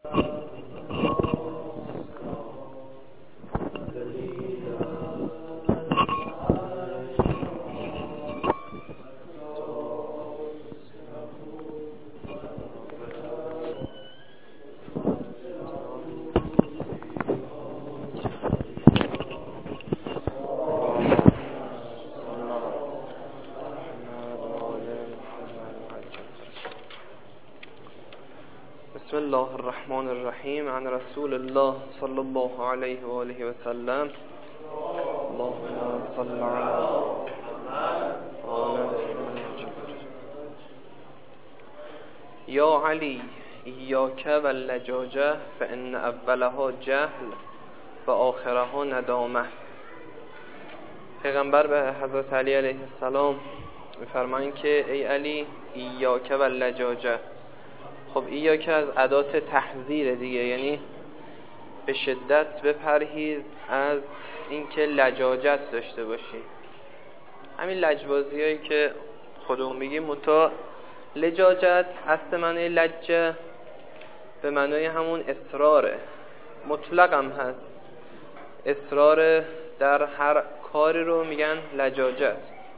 بسم الله الرحمن الرحیم. عن رسول الله صلی الله علیه و آله و سلم. اللهم صل علی یا علی ایاک و اللجاجه فان اولها جهل و آخرها ندامه. پیغمبر به حضرت علی علیه السلام میفرمایند که ای علی ایاک و اللجاجه. خب ایاک از ادات تحذیر دیگه، یعنی به شدت بپرهیز از اینکه لجاجت داشته باشی. همین لجبازی هایی که خودمون میگیم، متا لجاجت اصل معنی لجه به معنای همون اصراره، مطلق هم هست. اصرار در هر کاری رو میگن لجاجت.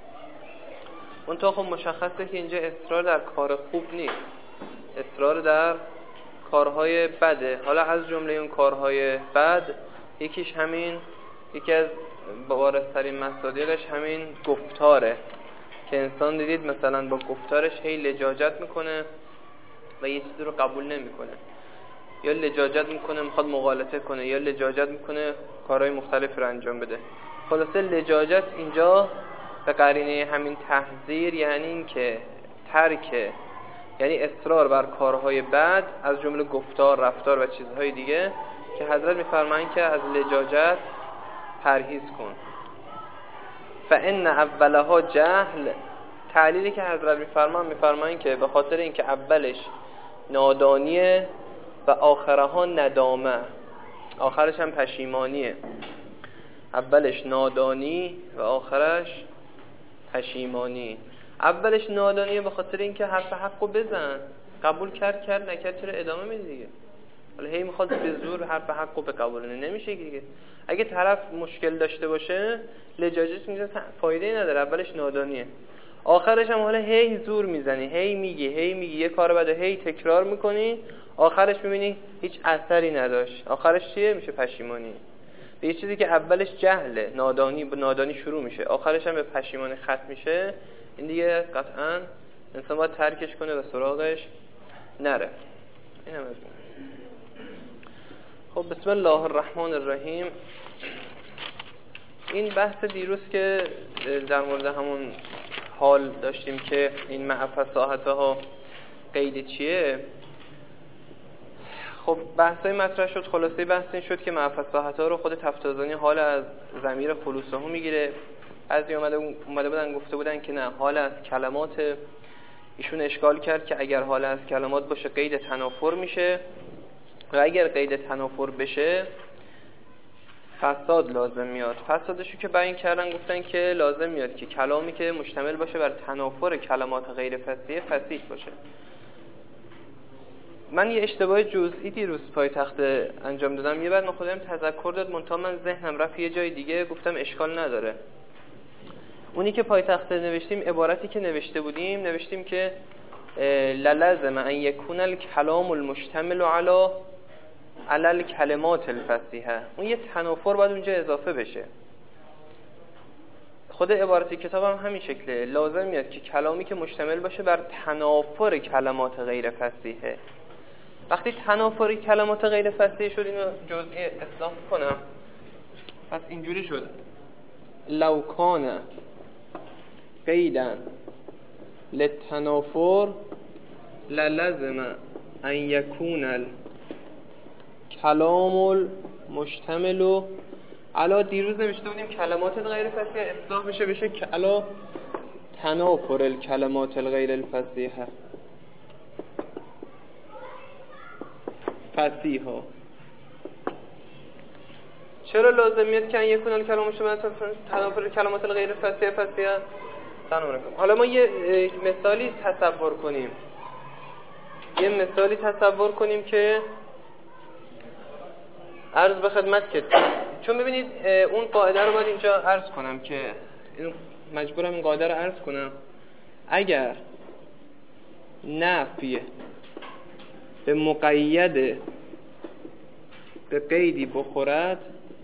منتها خب مشخصه که اینجا اصرار در کار خوب نیست، اصرار در کارهای بده. حالا از جمله اون کارهای بد یکی از بارزترین مصادیقش همین گفتاره که انسان دیدید مثلا با گفتارش هی لجاجت میکنه و یه چیزی رو قبول نمیکنه، یا لجاجت میکنه میخواد مغالطه کنه، یا لجاجت میکنه کارهای مختلف رو انجام بده. خلاصه لجاجت اینجا به قرینه همین تحذیر، یعنی این که ترک، یعنی اصرار بر کارهای بد از جمله گفتار، رفتار و چیزهای دیگه که حضرت میفرمایند که از لجاجت پرهیز کن. فان اولها جهل. تعلیلی که حضرت میفرمایند که به خاطر اینکه اولش نادانیه و آخرها ندامه، آخرش هم پشیمانیه. اولش نادانی و آخرش پشیمانی. اولش نادانیه به خاطر اینکه حرف حقو بزن، قبول کرد نکرد چرا ادامه میده دیگه. حالا هی میخواد به زور حرف حقو بقبولونه، نمیشه دیگه. اگه طرف مشکل داشته باشه لجاجت میگه فایده نداره، اولش نادانیه. آخرش هم حالا هی زور میزنی، هی میگی یه کارو بعد هی تکرار میکنی، آخرش میبینی هیچ اثری نداشت. آخرش چیه؟ میشه پشیمانی. به یه چیزی که اولش جهله، نادانی شروع میشه، آخرش هم به پشیمانی ختم میشه، این دیگه قطعا انسان باید ترکش کنه و سراغش نره. این هم از این. خب بسم الله الرحمن الرحیم. این بحث دیروز که در مورد همون حال داشتیم که این مع فصاحتها قید چیه، خب بحثای مطرح شد. خلاصه بحث این شد که مع فصاحتها رو خود تفتازانی حال از ضمیر خلوصه میگیره. بعضی اومده بودن گفته بودن که نه، حال از کلمات. ایشون اشکال کرد که اگر حال از کلمات باشه قید تنافر میشه، و اگر قید تنافر بشه فساد لازم میاد. فسادشو که بیان کردن گفتن که لازم میاد که کلامی که مشتمل باشه بر تنافر کلمات غیر فصیح فصیح باشه. من یه اشتباه جزئی دیروز پایتخت انجام دادم، یه بعد من خودم تذکر داد، منتها من ذهنم رفت یه جای دیگه، گفتم اشکال نداره. اونی که پایتخت نوشتیم، عبارتی که نوشتیم که للازم ان یکون الکلام المشتمل علی الکلمات الفصیحه. اون یه تنافر باید اونجا اضافه بشه. خود عبارت کتابم همین شکله، لازم میاد که کلامی که مشتمل باشه بر تنافر کلمات غیر فصیحه. وقتی تنافر کلمات غیر فصیحه شد، اینو جزئی اصلاح کنم، پس اینجوری شد: لو کان قیدن للتنافر للزم ان یکون الکلام المشتمل علا. دیروز نوشته بودیم کلمات غیر فصیحه، اصلاح بشه علا تنافر الکلمات الغیر الفصیحه فصیحه. چرا لازم میاد که یکون الکلام مشتمل تنافر کلمات الغیر فصیحه فصیحه؟ حالا ما یه مثالی تصور کنیم که عرض به خدمت که چون ببینید اون قاعده رو باید اینجا عرض کنم که مجبورم این قاعده رو عرض کنم. اگر نفی به مقید به قیدی بخورد،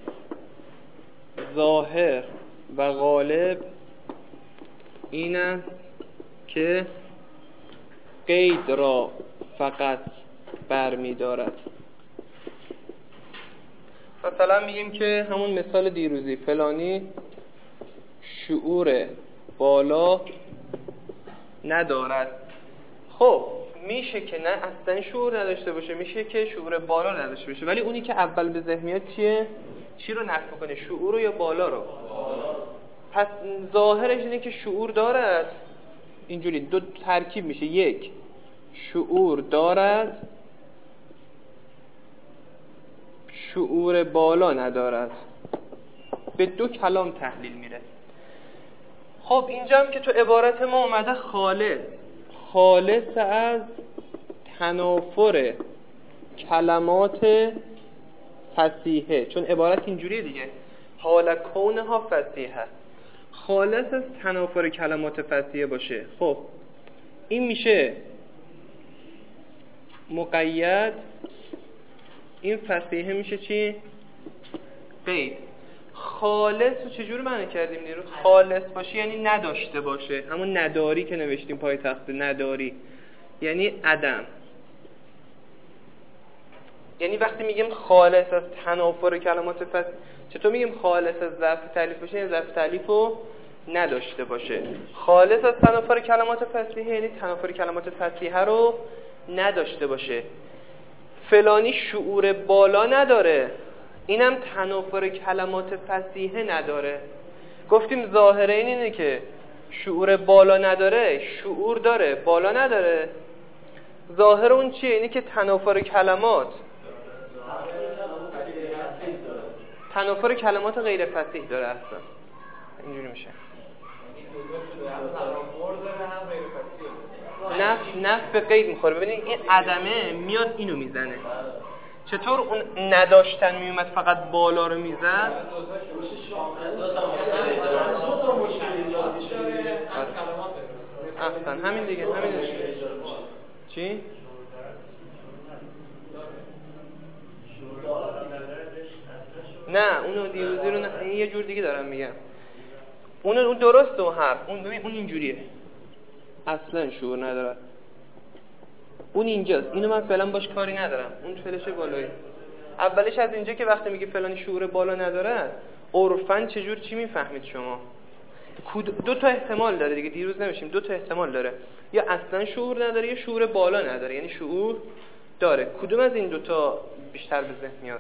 ظاهر و غالب این است که قید را فقط برمی دارد. مثلا میگیم که همون مثال دیروزی، فلانی شعور بالا ندارد. خب میشه که نه اصلا شعور نداشته باشه، میشه که شعور بالا نداشته باشه، ولی اونی که اول به ذهن میاد چیه؟ چی رو نفی کنه؟ شعور رو یا بالا رو؟ پس ظاهرش اینه که شعور دارد. اینجوری دو ترکیب میشه، یک شعور دارد، شعور بالا ندارد. به دو کلام تحلیل میره. خب اینجا هم که تو عبارت ما اومده خالص از تنافر کلمات فصیحه، چون عبارت اینجوریه دیگه، حال کونها فصیحه، خالص از تنافر کلمات فصیحه باشه. خب این میشه مقید، این فصیحه میشه چی؟ قید. خالص رو چجور معنی کردیم نیرو؟ خالص باشه یعنی نداشته باشه، همون نداری که نوشتیم پای تخت، نداری یعنی عدم. یعنی وقتی میگیم خالص از تنافر کلمات فصیحه، چطور میگیم خالص از ظرف تعلیف باشه؟ یعنی ظرف تعلیف رو نداشته باشه. خالص از تنافر کلمات فصیحه یعنی تنافر کلمات فصیحه رو نداشته باشه. فلانی شعور بالا نداره، اینم تنافر کلمات فصیحه نداره. گفتیم ظاهره اینه که شعور بالا نداره، شعور داره بالا نداره. ظاهر اون چیه؟ اینه که تنافر کلمات غیر فصیح داره اصلا. اینجوری میشه. نفی به قید میخوره. ببینید این عدمه میاد اینو میزنه. چطور اون نداشتن میومد فقط بالا رو میزد؟ اصلا همین دیگه، همین دیگه. چی؟ نه اونو دیروزی رو نه، یه جور دیگه دارم میگم. اون درسته اون حرف، اون اینجوریه، اصلا شعور نداره. اون اینجاست، اینو من فعلا باش کاری ندارم. اون فلش بالایی اولش از اینجا که وقتی میگه فلانی شعور بالا نداره، عرفاً چجور چی میفهمید شما؟ دو تا احتمال داره دیگه، دیروز نمیشیم، دو تا احتمال داره، یا اصلا شعور نداره یا شعور بالا نداره، یعنی شعور داره. کدوم از این دوتا بیشتر به ذهن میاد؟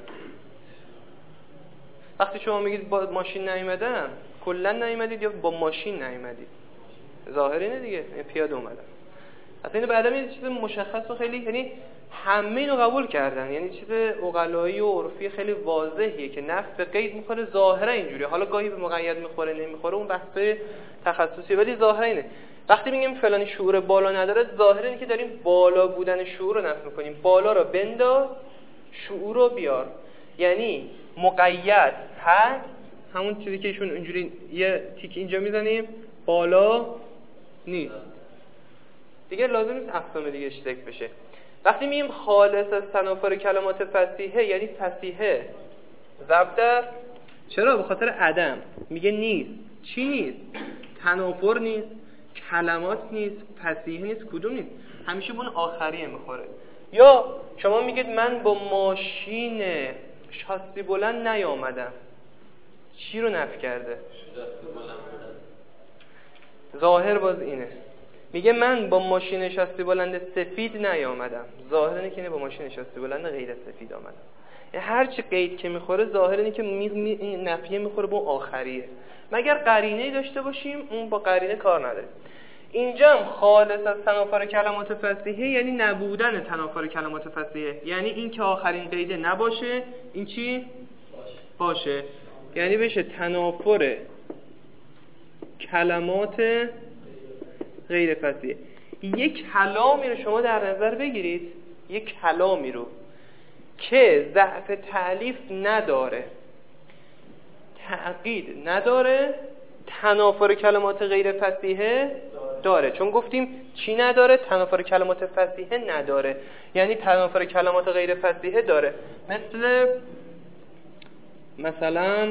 وقتی شما میگید با ماشین نیومدم، کلا نیومدید یا با ماشین نیومدید؟ ظاهر اینه دیگه، پیاده اومدن. اصلا اینو بعدا یه چیز مشخص و خیلی، یعنی همه اینو قبول کردن، یعنی چیز عقلایی و عرفی خیلی واضحیه که نفی به قید میخوره. ظاهرا اینجوریه، حالا گاهی به مقید میخوره نمیخوره اون بحث تخصصیه، ولی ظاهرا اینه. وقتی میگیم فلانی شعور بالا نداره، ظاهرا اینه که داریم بالا بودن شعور رو نفی میکنیم. بالا رو بنداز، شعور رو بیار. یعنی مقید هست، همون چیزی که ایشون اینجوری یه تیک اینجا میزنیم، بالا نیست دیگه، لازم نیست افهام دیگه اشتراک بشه. وقتی میگیم خالص از تنافر کلمات فصیحه، یعنی فصیحه ضرب در، چرا؟ به خاطر عدم. میگه نیست. چی نیست؟ تنافر نیست، کلمات نیست، فصیحه نیست. کدوم نیست؟ همیشه بون آخریه میخوره. یا شما میگید من با ماشین شاسی بلند نیامدم، چی رو نفی کرده؟ ظاهر باز اینه، میگه من با ماشین شاسی بلند سفید نیامدم، ظاهر اینه که با ماشین شاسی بلند غیر سفید آمدم. هر چی قید که میخوره ظاهر اینه که نفیه میخوره با آخریه، مگر قرینه‌ای داشته باشیم اون با قرینه کار نداره. اینجا هم خالص از تنافر کلمات فصیحه یعنی نبودن تنافر کلمات فصیحه، یعنی این که آخرین قیده نباشه، این چی؟ باشه. یعنی بشه تنافر کلمات غیر فصیحه. یک کلامی رو شما در نظر بگیرید، یک کلامی رو که ضعف تألیف نداره، تعقید نداره، تنافر کلمات غیر فصیحه داره. چون گفتیم چی نداره؟ تنافر کلمات فصیحه نداره، یعنی تنافر کلمات غیر فصیحه داره. مثلا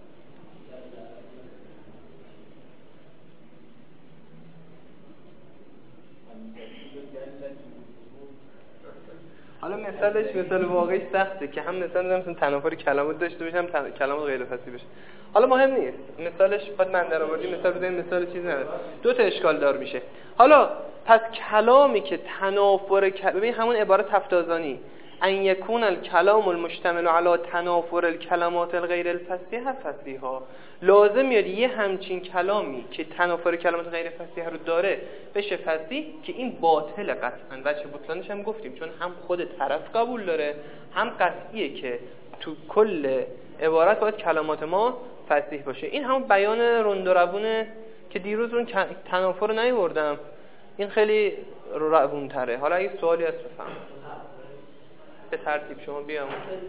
حالا مثال واقعی سخته که هم مثلا تنافر کلمات داشته باشه هم کلمات غیر فصیح باشه. حالا مهم نیست، مثالش خود من در آوردی، مثال بزنیم، مثال چیز نداره، دو تا اشکال دار میشه. حالا پس کلامی که تنافر ببین همون عبارت تفتازانی ان یکون الکلام المشتمل علی تنافر الکلمات الغیر الفصیحه فصیحا، لازم میاد یه همچین کلامی که تنافر کلمات غیر فصیحه رو داره بشه فصیح، که این باطل قطعا. بچه بطلانش هم گفتیم چون هم خود طرف قبول داره، هم قطعیه که تو کل عبارت باید کلمات ما فصیح باشه. این همون بیان رند و روونه که دیروز اون تنافر رو نیوردم، این خیلی روون تره. حالا اگه سوالی هست بفهم به ترتیب شما بیام.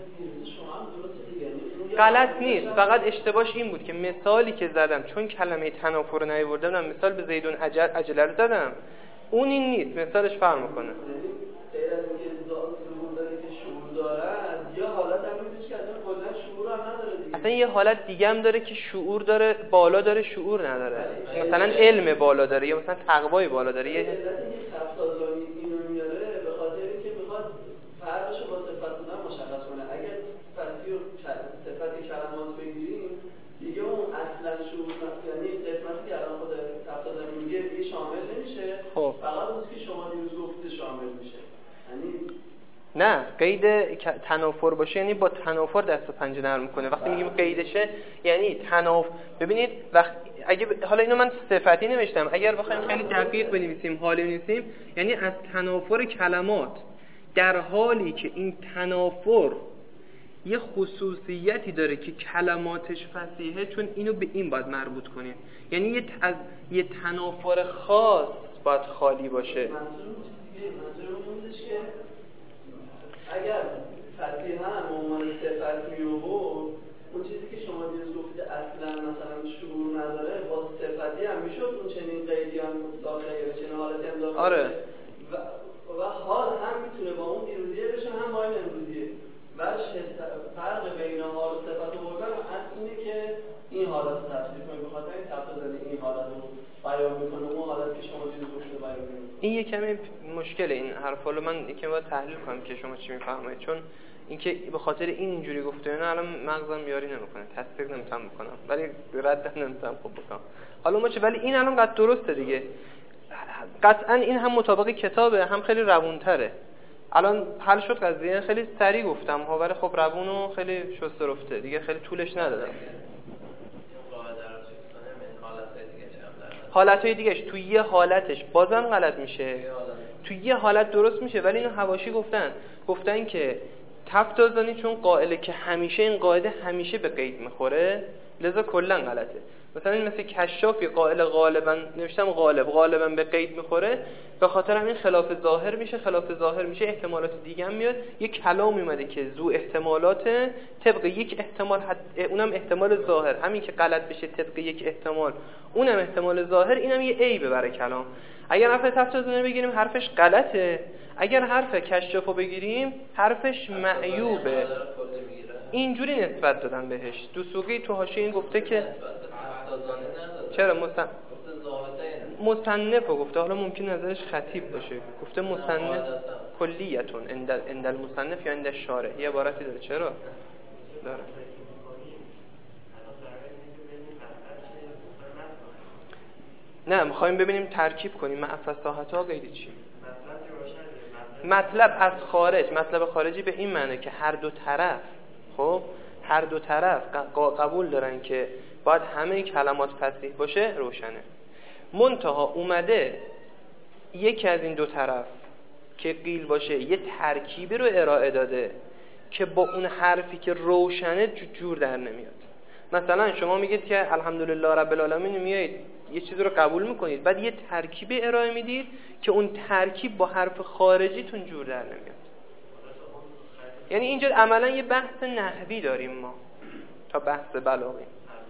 غلط نیست، فقط اشتباهش این بود که مثالی که زدم چون کلمه تنافر رو نیاوردم، مثال به زیدون عجله رو زدم، اون این نیست، مثالش فرق میکنه. غیر از اینکه ظهور داره که شعور داره، یا حالت هم میشه که اصلا کلا شعور هم نداره دیگه. اصلا یه حالت دیگه هم داره که شعور داره، بالا داره، شعور نداره. مثلا علم بالا داره یا مثلا تقوای بالا داره. یه علت اینکه تفتازانی اینو میاره به خاطر اینکه میخواد فرقش رو با صفت بودن مشخص کنه. اگر فصیح و صفت کلمات بگیریم دیگه اون اصلا شعور، یعنی قسمتی که الان خود تفتازانی میگه دیگه شامل نمیشه، فقط اون که شما دیروز گفتید شامل میشه. یعنی نه، قید تنافر باشه یعنی با تنافر دست و پنجه نرم میکنه. وقتی میگیم قیدشه یعنی ببینید اگه حالا اینو من صفتی نوشتم، اگر بخوایم خیلی دقیق بنویسیم، حالی بنویسیم، یعنی از تنافر کلمات، در حالی که این تنافر یه خصوصیتی داره که کلماتش فصیحه، چون اینو به این باید مربوط کنیم، یعنی یه تنافر خاص باید خالی باشه. منظورم این که اگر فصیح هم عنوان صفت می‌آورد، اون چیزی که شما دیروز گفتید اصلا مثلا شعور نداره، با صفتی هم میشد اون چنین قیدی هم داخل یا چنین حالتی هم داخل. آره. و حال هم میتونه با اون دیروزیه بشه هم با این امروزیه. فرق بین حال و صفت آوردن اینه که این حالت رو تفسیر کنیم، به خاطر این تفسیر این حالت رو بیان میکنه، اون حالت که شما دیروز گفتید بیان میکنه. این یه کمی مشکله این حرفا رو من یکم باید تحلیل کنم که شما چی میفهمید، چون اینکه به خاطر اینجوری گفته نه الان مغزم یاری نمیکنه، تصدیق نمیتونم بکنم ولی رد نمیتونم خوب بکنم. حالا ما چه، ولی این الان قطع درسته دیگه، قطعا این هم مطابق کتابه، هم خیلی روونتره. الان حل شد قضیه، خیلی سریع گفتم ها، ولی خب روون و خیلی شسته رفته دیگه، خیلی طولش ندادم. حالتهای دیگهش توی یه حالتش بازم غلط میشه، توی یه حالت درست میشه، ولی اینو حواشی گفتن که تفتازانی چون قائله که همیشه این قاعده همیشه به قید میخوره، لذا کلا غلطه. مثلا این مثل کشافی قائل غالبا نوشتم غالبا به قید میخوره، به خاطر همین خلاف ظاهر میشه، احتمالات دیگه هم میاد. یک کلام اومده که ذو احتمالات طبق یک احتمال، اونم احتمال ظاهر، همین که غلط بشه طبق یک احتمال، اونم احتمال ظاهر، اینم یه عیبه برای کلام. اگر حرف تفتازانی بگیریم حرفش غلطه، اگر حرف کشافو بگیریم حرفش معیوبه. اینجوری نسبت دادن بهش. دوسوقی تو حاشیه این گفته که چرا مصنفو گفته، حالا ممکن نظرش خطیب باشه، گفته مصنف کلیتون عند المصنف یا عند الشارح، یه عبارتی داره. چرا داره؟ نه، میخوایم ببینیم ترکیب کنیم. مع فصاحت‌ها قید چی؟ مطلب از خارج، مطلب خارجی به این معنی که هر دو طرف قبول دارن که باید همه کلمات فصیح باشه، روشنه. منتها اومده یکی از این دو طرف که قیل باشه یه ترکیبی رو ارائه داده که با اون حرفی که روشنه جور در نمیاد. مثلا شما میگید که الحمدلله رب العالمین، میایید یه چیزی رو قبول میکنید، بعد یه ترکیبی ارائه میدید که اون ترکیب با حرف خارجیتون جور در نمیاد. یعنی اینجا عملا یه بحث نحوی داریم ما تا بحث بلاغی.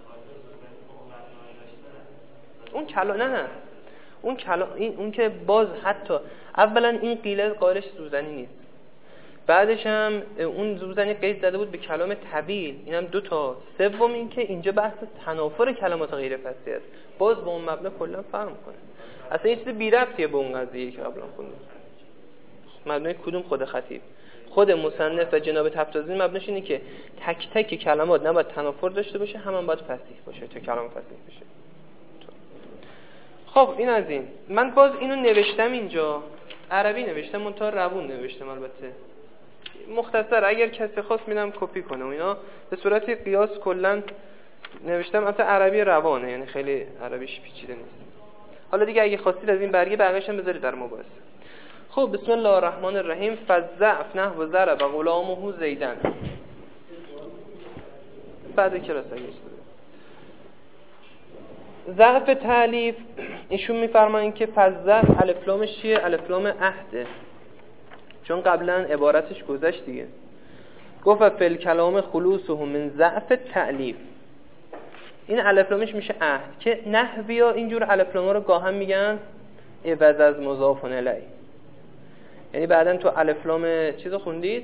اون کلام نه اون کلام اون که باز حتی اولا این قیله قائلش سوزنی نیست، بعدش هم اون سوزنی قید زده بود به کلام طویل، اینم دو تا. سوم این که اینجا بحث تنافر کلمات غیر فصیح است، باز با اون مبنا کلا فرق می‌کنه. اصلا یه چیز بی ربطیه به اون قضیه که قبلا خوندیم. مبنای کدوم؟ خود خطیب، خود مصنف و جناب تبتازی مبناش اینه که تک تک کلمات نباید تنافر داشته باشه، هم باید فصیح باشه تا کلام فصیح بشه. خب این از این. من باز اینو نوشتم اینجا عربی نوشتم، منتها روون نوشتم البته مختصر، اگر کسی خواست میدم کپی کنه و اینا. به صورت قیاس کلا نوشتم، البته عربی روانه، یعنی خیلی عربیش پیچیده نیست. حالا دیگه اگه خواستید از این برگه بقیه‌اش هم بذارید در مباحثه. خب بسم الله الرحمن الرحیم. فضعف نحو ضرب غلامه زیدن. بعد کلاس اگه ضعف تالیف ایشون میفرمایند که فضعف الف لامش چیه؟ الف لام عهده، چون قبلا عبارتش گذشت دیگه. گفت فل کلام خلوصه من ضعف تالیف. این الف لامش میشه عهد، که نحویا اینجور الف لاما رو گاهم میگن عوض از مضاف الیه. یعنی بعدن تو الف لام چیزو خوندید؟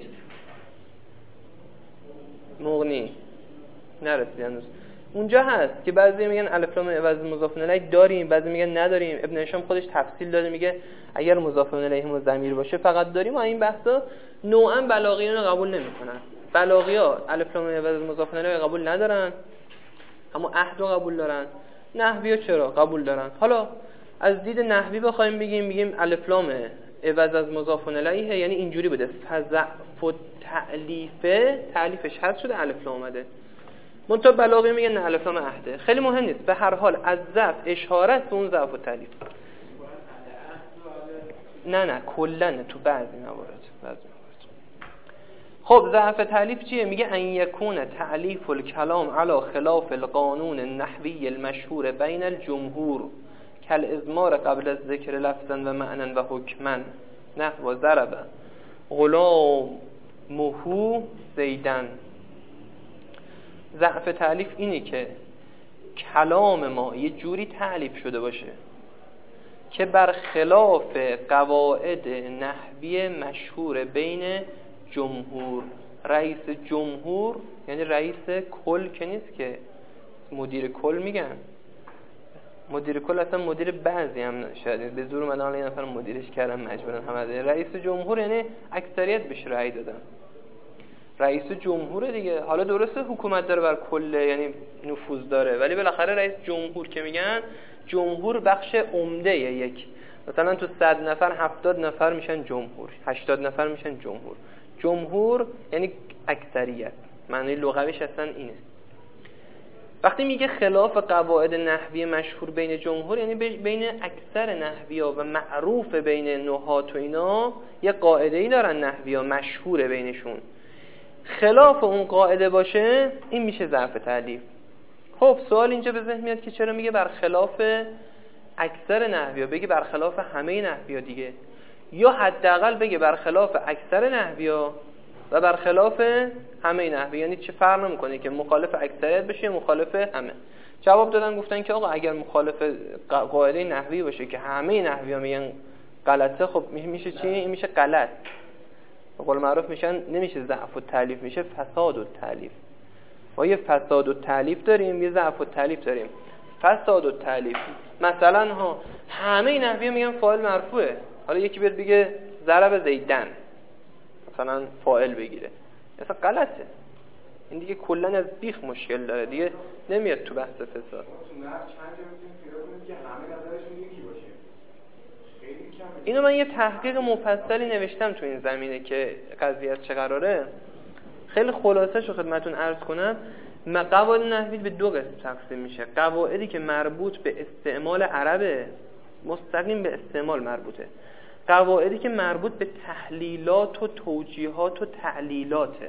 مغنی نرسید هنوز. اونجا هست که بعضی میگن الف لام عوض مضاف الیه داریم، بعضی میگن نداریم. ابن هشام خودش تفصیل داده، میگه اگر مضاف الیه هم ضمیر باشه فقط داریم. و این بحثا نوعا بلاغیان قبول نمیکنن. بلاغی‌ها الف لام عوض مضاف الیه قبول ندارن، اما عهد رو قبول دارن. نحوی‌ها چرا قبول دارن؟ حالا از دید نحوی بخوایم میگیم الف لام عوض از مضاف الیه یعنی اینجوری بوده: فضعف تألیفه، تألیفش حذف شده، الف لام اومده. منتها بلاغی میگن نه، الف لام عهده. خیلی مهم نیست، به هر حال از ضعف اشاره به اون ضعف و تألیف. نه کلا تو بعضی موارد. خب ضعف تألیف چیه؟ میگه ان یکون تألیف الکلام علی خلاف القانون النحوی المشهور بین الجمهور کالازمار قبل الذکر لفظا و معنا و حکما نحو ضرب غلامه زیدن. ضعف تألیف اینه که کلام ما یه جوری تألیف شده باشه که برخلاف قواعد نحوی مشهور بین جمهور. رئیس جمهور یعنی رئیس کل که نیست که مدیر کل میگن. مدیر کل اصلا مدیر بعضی هم شاید به زور اومدن یه نفر مدیرش کردن مجبورن همه. رئیس جمهور یعنی اکثریت بهش رأی دادن. رئیس جمهور دیگه. حالا درسته حکومت داره بر کل، یعنی نفوذ داره، ولی بالاخره رئیس جمهور که میگن، جمهور بخش عمده یک، مثلا تو 100 نفر 70 نفر میشن جمهور، 80 نفر میشن جمهور. جمهور یعنی اکثریت، معنی لغویش اصلا اینه. وقتی میگه خلاف قواعد نحوی مشهور بین جمهور یعنی بین اکثر نحوی‌ها و معروف بین نحات و اینا یه قاعده‌ای دارن نحوی‌ها مشهوره بینشون، خلاف اون قاعده باشه این میشه ضعف تألیف. خب سوال اینجا به ذهن میاد که چرا میگه برخلاف اکثر نحوی‌ها، بگه برخلاف همه نحوی‌ها دیگه، یا حداقل بگه برخلاف اکثر نحوی‌ها و برخلاف همه نحوی، یعنی چه فرق نمیکنه که مخالف اکثریت بشه مخالف همه. جواب دادن گفتن که آقا اگر مخالف قاعده نحوی باشه که همه نحوی‌ها میگن غلطه، خب میشه چی؟ این میشه غلط. به قول معروف میشن نمیشه ضعف و تألیف، میشه فساد و تألیف. ما یه فساد و تألیف داریم، یه ضعف و تألیف داریم. فساد و تألیف مثلا همه نحوی‌ها میگن فاعل مرفوعه، حالا یکی بیاد بگه ضرب زیدن مثلا فاعل بگیره، اصلا غلطه. این دیگه کلا از بیخ مشکل داره، دیگه نمیاد تو بحث فساد. تو نحو چند جا میتونیم پیدا کنیم که همه نظرشون یکی باشه؟ خیلی کمه. اینو من یه تحقیق مفصلی نوشتم تو این زمینه که قضیه از چه قراره. خیلی خلاصه‌شو خدمتتون عرض کنم. قواعد نحوی به دو قسم تقسیم میشه. قواعدی که مربوط به استعمال عربه، مستقیم به استعمال مربوطه. قواعدی که مربوط به تحلیلات و توجیهات و تعلیلاته.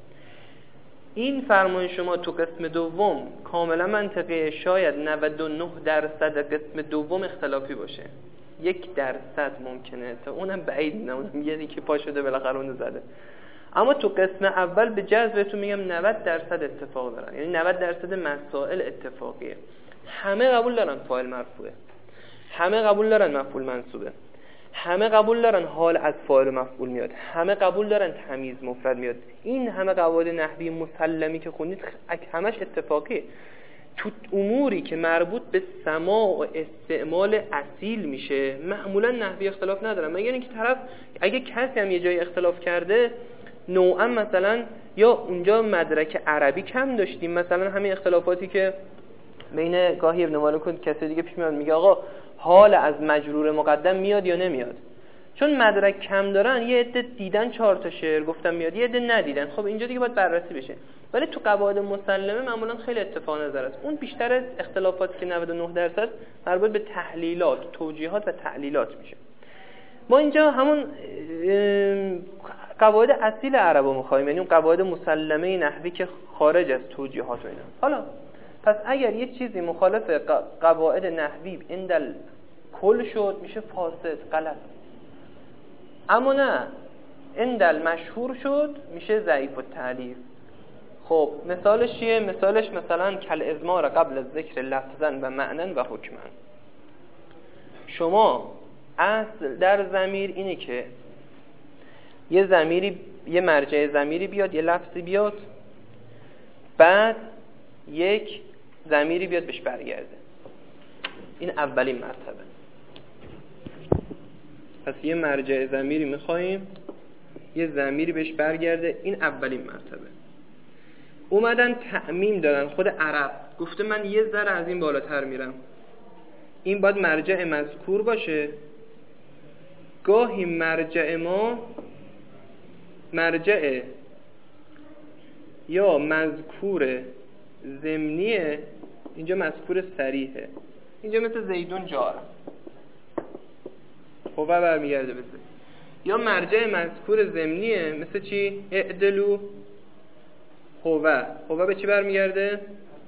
این فرمان شما تو قسم دوم کاملا منطقیه، شاید 99% قسم دوم اختلافی باشه، 1% ممکنه، تا اونم بعید میدونم، اونم یه دیگه پا شده بالاخره اونو زده. اما تو قسم اول به جز بهتون میگم 90% اتفاق دارن، یعنی 90% مسائل اتفاقیه. همه قبول دارن فاعل مرفوعه، همه قبول دارن مفعول منصوبه، همه قبول دارن حال از فاعل مفعول میاد، همه قبول دارن تمیز مفرد میاد. این همه قواعد نحوی مسلمی که خوندید همش اتفاقیه. تو اموری که مربوط به سماع و استعمال اصیل میشه معمولا نحوی اختلاف ندارن، مگر اینکه طرف اگه کسی هم یه جای اختلاف کرده نوعا مثلا یا اونجا مدرک عربی کم داشتیم، مثلا همین اختلافاتی که بین گاهی ابن مالک و کسی دیگه پیش میاد میگه آقا حال از مجرور مقدم میاد یا نمیاد، چون مدرک کم دارن یه عده دیدن 4 تا شعر گفتم میاد، یه عده ندیدن، خب اینجا دیگه باید بررسی بشه. ولی تو قواعد مسلمه معمولا خیلی اتفاق نظر است. اون بیشتر اختلافاتی که 99% مربوط به تحلیلات، توجیهات و تعلیلات میشه. ما اینجا همون قواعد اصیل عربو می‌خوایم، یعنی اون قواعد مسلمه نحوی که خارج از توجیهات و اینا. حالا پس اگر یه چیزی مخالف قواعد نحوی اندل کل شد میشه فاسد، غلط. اما نه اندل مشهور شد میشه ضعیف التعلیف. خب مثالش چیه؟ مثالش مثلا کل ازمار قبل ذکر لفظا و معنن و حکمن. شما اصل در ضمیر اینه که یه مرجع ضمیری بیاد، یه لفظی بیاد، بعد یک ضمیری بیاد بهش برگرده. این اولین مرتبه. پس یه مرجع ضمیری میخواییم، یه ضمیری بهش برگرده، این اولین مرتبه. اومدن تعمیم دادن، خود عرب گفته من یه ذره از این بالاتر میرم، این باید مرجع مذکور باشه. گاهی مرجع ما مرجع یا مذکور ضمنیه، اینجا مذکور صریحه، اینجا مثل زیدون جارم خب برمیگرده به زید. یا مرجع مذکور ضمنیه مثل چی؟ اعدلو هوه به چی برمیگرده؟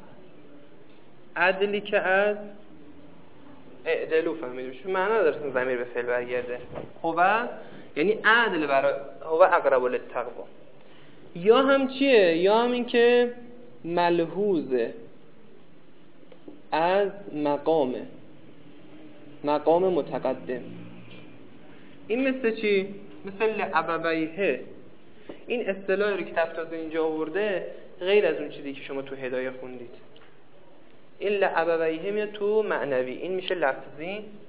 عدلی که از اعدلو فهمیدیم چون معنی نداره ضمیر به فعل برگرده. هوه یعنی عدل برای هوه اقرب للتقوا. یا هم چیه؟ یا هم این که ملحوظه از مقام متقدم. این مثل چی؟ مثل ابویه. این اصطلاحی رو که تفتازه اینجا آورده غیر از اون چیزی که شما تو هدایه خوندید. این لابویه میاد تو معنوی، این میشه لفظی،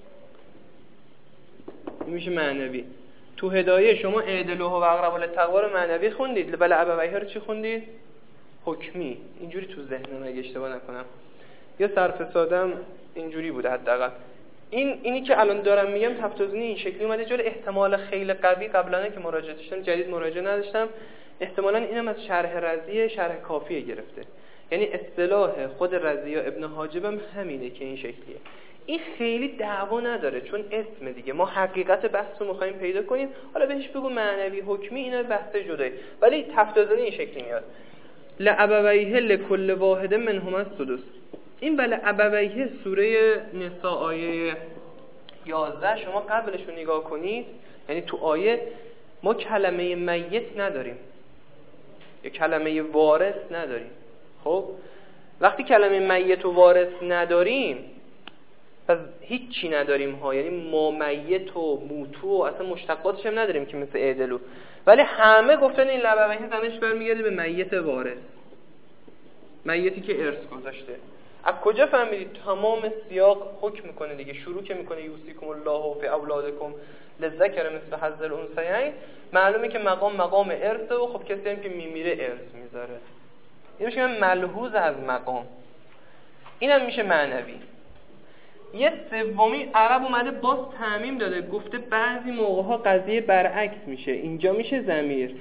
این میشه معنوی. تو هدایه شما اعدلوه و اقرب للتقوا رو معنوی خوندید، ولی ابویه رو چی خوندید؟ حکمی. اینجوری تو ذهنم اگه اشتباه نکنم یا صرف سادم اینجوری بوده حداقل. اینی که الان دارم میگم تفتازنی این شکلی اومده جلو. احتمال خیلی قوی قبلا که مراجعه داشتم، جدید مراجعه نداشتم، احتمالاً اینم از شرح رضیه، شرح کافیه گرفته. یعنی اصطلاح خود رضیه ابن حاجب هم همینه که این شکلیه. این خیلی دعوا نداره چون اسم دیگه، ما حقیقت بحث رو می‌خوایم پیدا کنیم، حالا بهش بگو معنوی حکمی، اینا بحث جدایی، ولی تفتازنی این شکلی میاد. لابویه لکل واحد منهما السدس. این بله ابویه سوره نساء آیه 11 شما قبلش رو نگاه کنید، یعنی تو آیه ما کلمه میت نداریم یا کلمه وارث نداریم. خب وقتی کلمه میت و وارث نداریم پس هیچی نداریم ها، یعنی ما میت و موتو و اصلا مشتقاتش هم نداریم که مثل اعدلو، ولی همه گفتن این لبویه زنش برمیگرده به میت وارث، میتی که ارث گذاشته. از کجا فهمیدید؟ تمام سیاق حکم میکنه دیگه، شروع که میکنه یوصیکم الله فی اولادکم للذکر مثل حظ الانثیین، معلومه که مقام ارثه و خب کسی هم که میمیره ارث میذاره. این میشه ملحوظ از مقام. اینم میشه معنوی. یه سومی عرب اومده باز تعمیم داده، گفته بعضی موقع‌ها قضیه برعکس میشه، اینجا میشه ضمیر،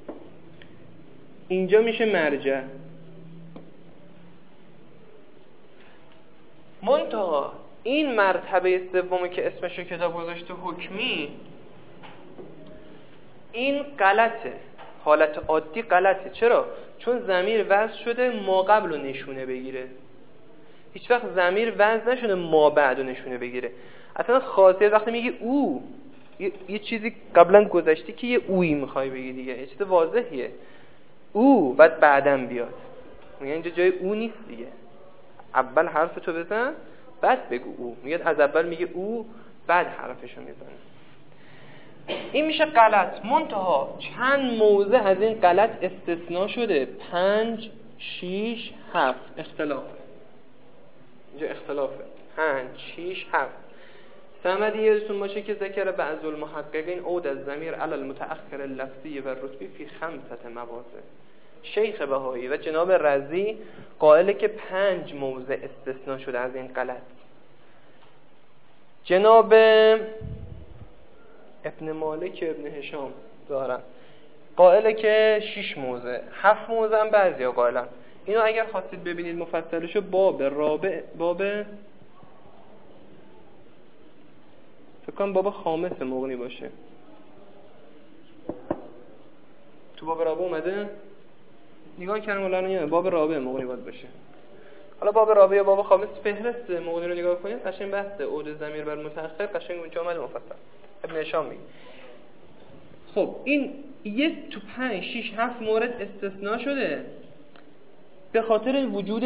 اینجا میشه مرجع. منتها این مرتبه سومی که اسمشو کتاب گذاشته حکمی، این غلطه، حالت عادی غلطه. چرا؟ چون ضمیر وضع شده ما قبل رو نشونه بگیره، هیچ وقت ضمیر وضع نشده ما بعد رو نشونه بگیره. اصلا خاصیت وقتی میگی او یه چیزی قبلا گذشته که یه اویی میخوای بگی دیگه، یه چیز واضحیه. او بعدم بیاد، میگه اینجا جای او نیست دیگه. اول حرفتو بزن بعد بگو او. میاد از اول میگه او بعد حرفشو میزنه. این میشه غلط. منتها چند موضع از این غلط استثناء شده. 5 6 7 اختلافه. اینجا اختلافه. 5 6 7. سمدی یادتون باشه که ذکر بعض المحققین عود الضمیر علی المتأخر اللفظی و رتبی فی 5 مواضع. شیخ بهایی و جناب رضی قائله که 5 موضع استثناء شده از این غلط. جناب ابن مالک ابن هشام دارن قائله که 6 موضع، 7 موضع هم بعضی ها قائلن. اینو اگر خواستید ببینید مفصلشو باب رابع، فکر کنم باب خامس مغنی باشه. تو باب رابع اومده؟ نگاه کردم الان نمیاد. باب رابع مغنی باید باشه. حالا باب رابع یا باب خامس فهرست مغنی رو نگاه کنید، قشنگ بحثه عود ضمیر بر متأخر قشنگ اونجا اومده مفصل. ابن هشام میگه خب این یک تو 5 6 7 مورد استثناء شده به خاطر وجود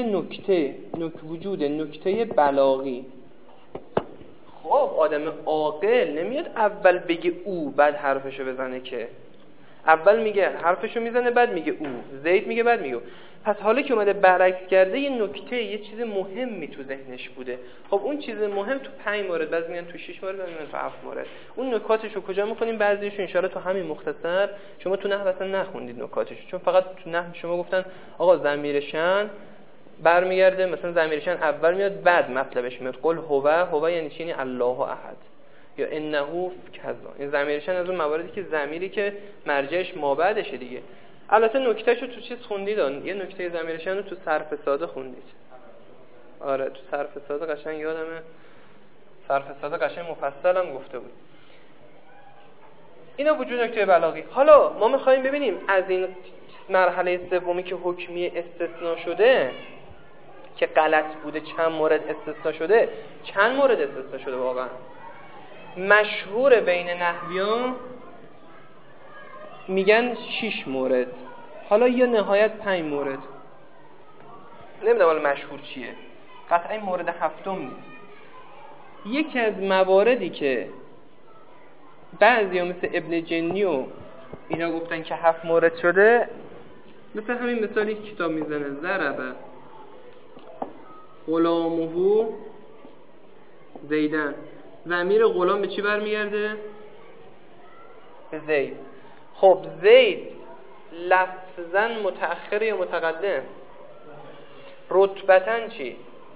نکته بلاغی. خب آدم عاقل نمیاد اول بگه او بعد حرفشو بزنه که. اول میگه حرفشو میزنه بعد میگه او. زید میگه بعد میگه او. پس حالا که اومده برعکس کرده یه نکته، یه چیز مهمی تو ذهنش بوده. خب اون چیز مهم تو 5 مورد، بعضی میگن تو 6 مورد، بعضی میگن تو 7 مورد. اون نکاتشو کجا میکنیم؟ بعضیشو ان شاءالله تو همین مختصر. شما تو نحو اصلا نخوندید نکاتشو، چون فقط تو نحو شما گفتن آقا ضمیر شأن برمیگرده، مثلا ضمیر شأن اول میاد بعد مطلبش میاد. قل هو یعنی چی؟ یعنی الله احد یا انه کذا. این ضمیر شأن از اون مواردی که ضمیری که مرجعش مابعدشه دیگه. البته نکتهشو تو چیز خوندید، یه نکته ضمیر شأن رو تو صرف ساده خوندید. آره تو صرف ساده قشنگ یادمه، صرف ساده قشنگ مفصلم گفته بود. اینا وجود نکته بلاغی. حالا ما می‌خوایم ببینیم از این مرحله سومی که حکمی استثناء شده که غلط بوده چند مورد استثناء شده. چند مورد استثناء شده واقعا؟ مشهور بین نحویان میگن 6 مورد، حالا یا نهایت 5 مورد. نمیدونم حالا مشهور چیه، قطعا این مورد هفتم نیست. یکی از مواردی که بعضی ها مثل ابن جنی و اینا گفتن که 7 مورد شده، مثل همین مثالی که کتاب میزنه ضربه غلامه زیدن. ضمیر غلام به چی برمیگرده؟ به زید. خب زید لفظاً متأخر یا متقدم؟ رتبتاً چی؟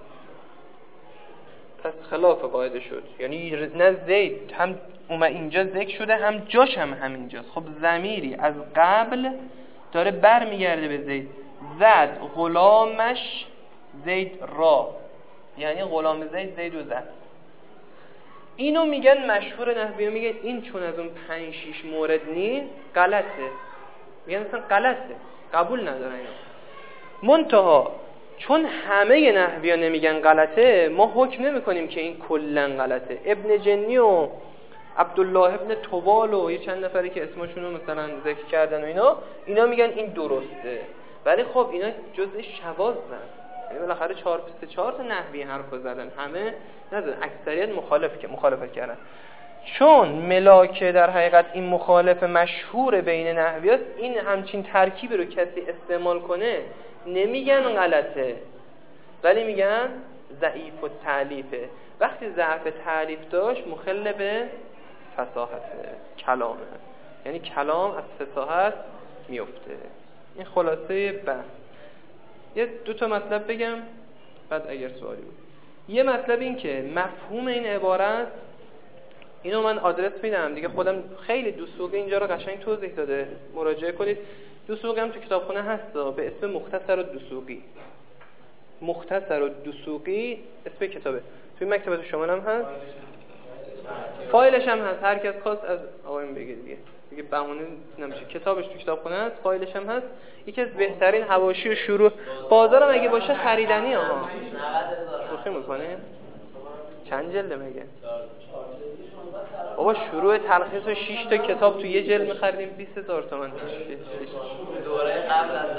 پس خلاف قاعده شد. یعنی نه زید هم اینجا ذکر شده هم جاش هم همینجاست. خب ضمیری از قبل داره برمیگرده به زید. زد غلامش زید را، یعنی غلام زید زید و زد. اینو میگن مشهور نحوی میگن این چون از اون 5 6 مورد نیست غلطه. میگن مثلا غلطه، قبول ندارن اینو. منتها چون همه نحوی‌ها نمیگن غلطه، ما حکم نمی‌کنیم که این کلاً غلطه. ابن جنی و عبدالله ابن طوال و یه چند نفری که اسمشون رو مثلا ذکر کردن و اینا میگن این درسته. ولی خب اینا جزء شواذن. یعنی بالاخره 4 تا نحوی حرفو زدن، همه نزدن، اکثریت مخالفت کردن. چون ملاکه در حقیقت این مخالف مشهور بین نحویاست، این همچین ترکیبی رو کسی استعمال کنه نمیگن غلطه، ولی میگن ضعیف التألیفه. وقتی ضعف تألیف داشت مخل به فصاحت کلامه، یعنی کلام از فصاحت میفته. این خلاصه بحث. یه 2 تا مطلب بگم بعد اگر سوالی بود. یه مطلب این که مفهوم این عبارت، اینو من آدرس میدم دیگه، خودم خیلی دوسوقی اینجا رو قشنگ توضیح داده، مراجعه کنید. دوسوقی هم تو کتابخونه هست به اسم مختصر الدسوقی. مختصر الدسوقی اسم کتابه، توی مکتبت شما هم هست، فایلش هم هست، هر کس خواست از آقایم بگه دیگه بهونه نمیشه. کتابش تو کتابخونه هست، فایلش هم هست. یکی از بهترین حواشی و شروع بازارم اگه باشه خریدنی ها. شوخی میکنه؟ چند جلده مگه؟ بابا شروع تلخیص و 6 تا کتاب تو یه جلد می‌خریدیم 20000 تومان. دوره قبل از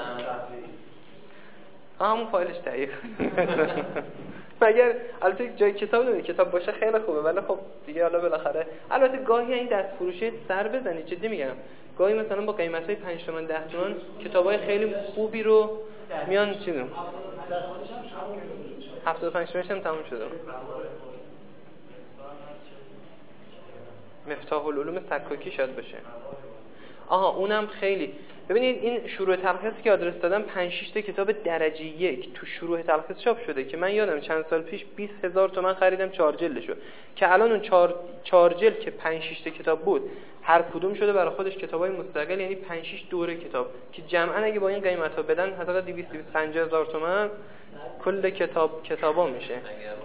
همون فایلش تهیه مگر البته جای کتاب نمیده، کتاب باشه خیلی خوبه، ولی خب دیگه حالا بالاخره البته گاهی این دست فروشی سر بزنید، جدی میگم گاهی مثلا با قیمتای 5 تومن 10 تومن کتابای خیلی خوبی رو میان چیزو 75 تومنش هم تموم شده. مفتاح العلوم سکاکی شاید باشه. آها اونم خیلی. ببینید این شروع تلخیصی که آدرس دادم 5-6 تا کتاب درجه 1 تو شروع تلخیص چاپ شده که من یادم چند سال پیش 20000 تومان خریدم 4 جلدشو، که الان اون 4 جلد که 5-6 تا کتاب بود هر کدوم شده برای خودش کتابای مستقل، یعنی 5-6 دوره کتاب که جمعا اگه با این قیمتا بدن حداقل 200-250 هزار تومان کل کتابا میشه.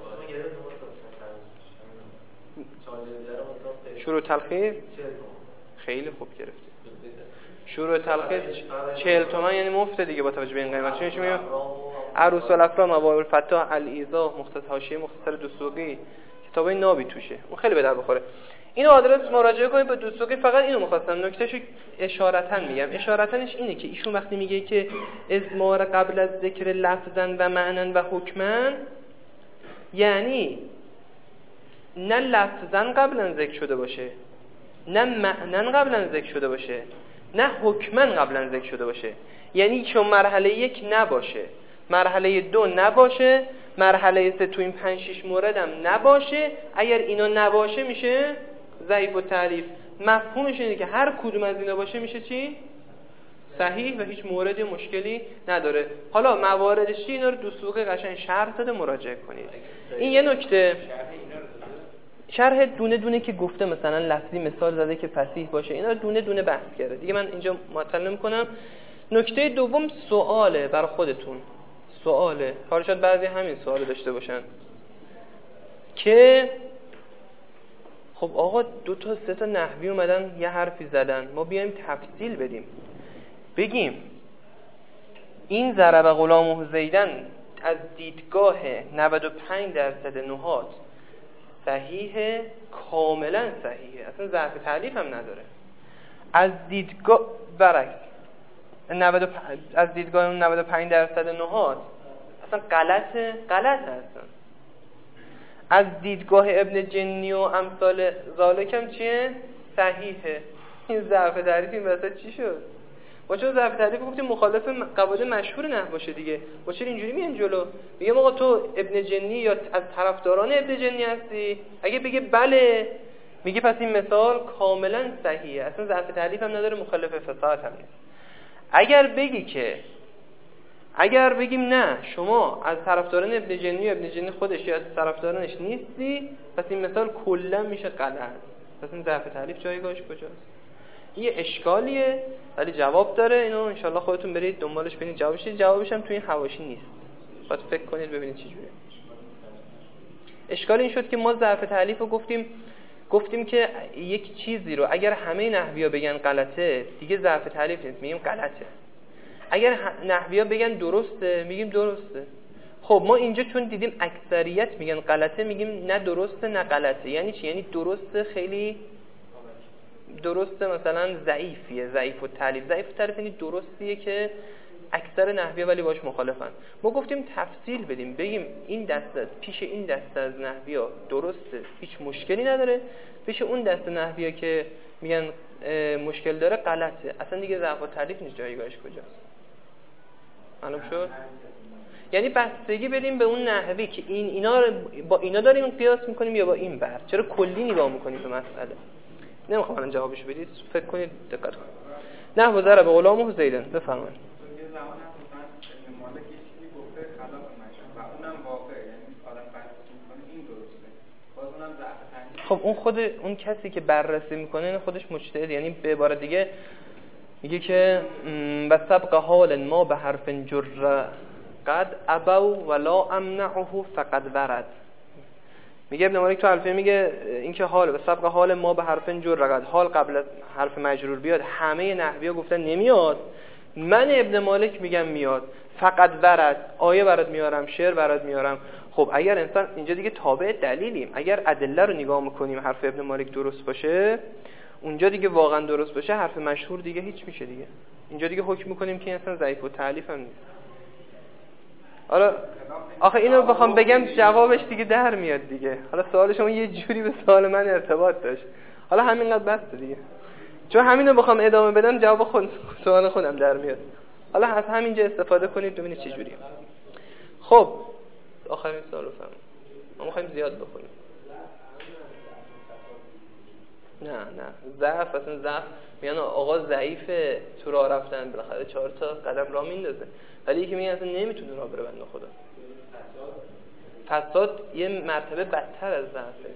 شروع تلخیص خیلی خوب گرفته. شروع تلخیص 40 تومن یعنی مفت دیگه با توجه به این قیمت. چون میگم عروس الافرا موائل الفتاح الایذا مختصر حاشیه مختصر دسوقی کتابای نابی توشه، اون خیلی به در بخوره. اینو آدرس مراجعه کنید به دسوقی. فقط اینو می‌خواستم نکتهشو اشارتاً میگم. اشارتاًش اینه که ایشون وقتی میگه که اضمار قبل از ذکر لفظاً و معناً و حکماً، یعنی نه لفظاً قبلا ذکر شده باشه، نه معناً قبلا ذکر شده باشه، نه حکماً قبلا ذکر شده باشه. یعنی چون مرحله 1 نباشه، مرحله 2 نباشه، مرحله 3 تو این 5-6 مورد هم نباشه. اگر اینا نباشه میشه ضعیف التعریف. مفهومش اینه که هر کدوم از اینا باشه میشه چی؟ صحیح و هیچ مورد مشکلی نداره. حالا مواردش چی؟ اینا رو دسوقی قشنگ شرح داده، مراجعه کنید. این یه نکته. شرح دونه دونه که گفته مثلا لفظی مثال زده که فصیح باشه، اینا رو دونه دونه بحث کرده دیگه، من اینجا معطل نمی‌کنم. نکته دوم سواله بر خودتون، سواله حالا شاید بعضی همین سوال داشته باشن که خب آقا 2 تا 3 تا نحوی اومدن یه حرفی زدن، ما بیایم تفصیل بدیم، بگیم این ضرب غلامه زیدن از دیدگاه 95% نحات صحیحه، کاملا صحیحه، اصلا ضعف تعلیف هم نداره. از دیدگاه برعکس از دیدگاه 95% نحات اصلا غلط هستن. از دیدگاه ابن جنی و امثال ذالک هم چیه؟ صحیحه. این ضعف تعلیف این وسط چی شد؟ ما چون ضعف تعلیف گفتیم مخالف قواعد مشهور نحو باشه دیگه، ما چرا اینجوری میایم جلو؟ میگم آقا تو ابن جنی یا از طرفداران ابن جنی هستی؟ اگه بگه بله، میگه پس این مثال کاملا صحیحه، اصلا ضعف تعلیف هم نداره، مخالف فصاحت هم نیست. اگر بگیم نه شما از طرفداران ابن جنی و ابن جنی خودش یا از طرفدارانش نیستی، پس این مثال کلا میشه غلط. پس این ضعف تعلیف جایگاهش کجاست؟ یه اشکالیه ولی جواب داره. اینو انشالله خودتون برید دنبالش ببینید جوابش هم توی این حواشی نیست، باید فکر کنید ببینید چه جوریه. اشکال این شد که ما ضعف تعلیف رو گفتیم که یک چیزی رو اگر همه نحوی‌ها بگن غلطه دیگه ضعف تعلیف نیست، میگیم غلطه. اگر نحوی‌ها بگن درسته میگیم درسته. خب ما اینجا چون دیدیم اکثریت میگن غلطه، میگیم نه درسته نه غلطه. یعنی چی؟ یعنی درسته، خیلی درسته، مثلا ضعیفیه، ضعیف التعلیف. ضعیف التعلیف یعنی درستیه که اکثر نحوی‌ها ولی باش مخالفن. ما گفتیم تفصیل بدیم، بگیم این دسته پیش این دسته از نحوی‌ها درسته، هیچ مشکلی نداره، پیش اون دسته نحوی‌ها که میگن مشکل داره غلطه. اصلا دیگه ضعف التعلیف نیست، جایگاهش کجاست؟ معلوم شد؟ یعنی بستگی بدیم به اون نحوی که اینا رو با اینا داریم قیاس میکنیم یا با این بر، چرا کلی نگاه میکنیم به مسئله. نمیخوام الان جوابشو بدید، فکر کنید، دقت کنید. نحو ضرب غلامه زیدن، بفرمایید. یه زمان مثلا ابن مالک یه چیزی گفته خلاف مشهور و اونم واقعه، یعنی آدم بررسی میکنه این درسته، باز اونم ضعف تعلیف. خب اون خود اون کسی که بررسی میکنه این خودش مجتهد، یعنی به عبارت دیگه میگه که و سبق حال ما به حرف جر قد ابو ولا امنعه فقد ورد. میگه ابن مالک تو الفیه میگه اینکه حال و سبق حال ما به حرف جر قد، حال قبل از حرف مجرور بیاد، همه نحوی‌ها گفتن نمیاد، من ابن مالک میگم میاد. فقد ورد، آیه برات میارم، شعر برات میارم. خب اگر انسان اینجا دیگه تابع دلیلیم، اگر ادله رو نگاه میکنیم حرف ابن مالک درست باشه، اونجا دیگه واقعا درست باشه، حرف مشهور دیگه هیچ میشه دیگه. اینجا دیگه حکم میکنیم که اصلا ضعیف و تعلیف هم نیست. حالا آخه اینو بخوام بگم جوابش دیگه در میاد دیگه. حالا سوال شما یه جوری به سوال من ارتباط داشت، حالا همینقدر بس دیگه، چون همینو بخوام ادامه بدم جواب سوال خودم در میاد. حالا از همینجا استفاده کنید ببینید چه جوریه. خب آخرین سوال رو فهمید. ما می‌خوایم زیاد بخونیم. نه ضعف، اصلا ضعف میگن آقا ضعیفه تو راه رفتن، بالاخره 4 تا قدم راه میندازه، ولی یکی میگه اصلا نمیتونه راه بره بنده خدا. فساد یه مرتبه بدتر از ضعفه.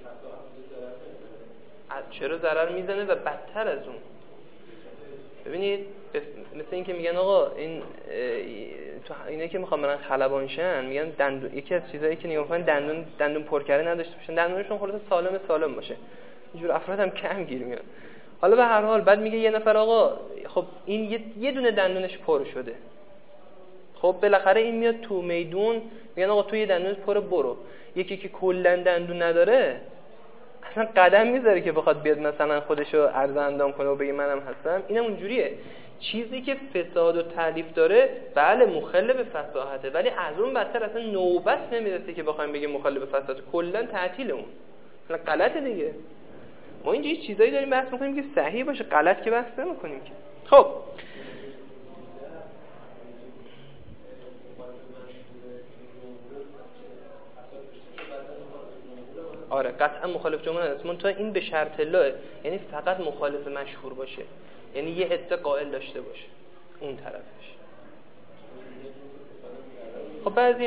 چرا ضرر میزنه و بدتر از اون. ببینید مثل این که میگن آقا این تو اینه که میخوام برن خلبانشن، میگن دندون، یکی از چیزایی که نگاه میکنن دندون پرکره نداشته باشن، دندونشون خلاص سالم باشه. اینجور افراد هم کم گیر میان. حالا به هر حال بعد میگه یه نفر آقا خب این یه دونه دندونش پر شده، خب بالاخره این میاد تو میدون، میگن آقا تو یه دندونت پر، برو. یکی که کلا دندون نداره اصلا قدم میذاره که بخواد بیاد مثلا خودشو عرض اندام کنه و بگه منم هستم. اینم اونجوریه. چیزی که فساد و تالیف داره بله مخل به فصاحته، ولی از اون بدتر اصلا نوبت نمیرسه که بخوایم بگیم مخل به فصاحت، کلا تعطیل اون. اصلا غلطه دیگه. ما اینجا هیچ چیزایی داریم بحث می‌کنیم که صحیح باشه، غلط که بحث نمی‌کنیم که. خب آره قطعا مخالف جمهور است، منتها این به شرط الله، یعنی فقط مخالف مشهور باشه، یعنی یه حته قائل داشته باشه اون طرفش. خب بعضی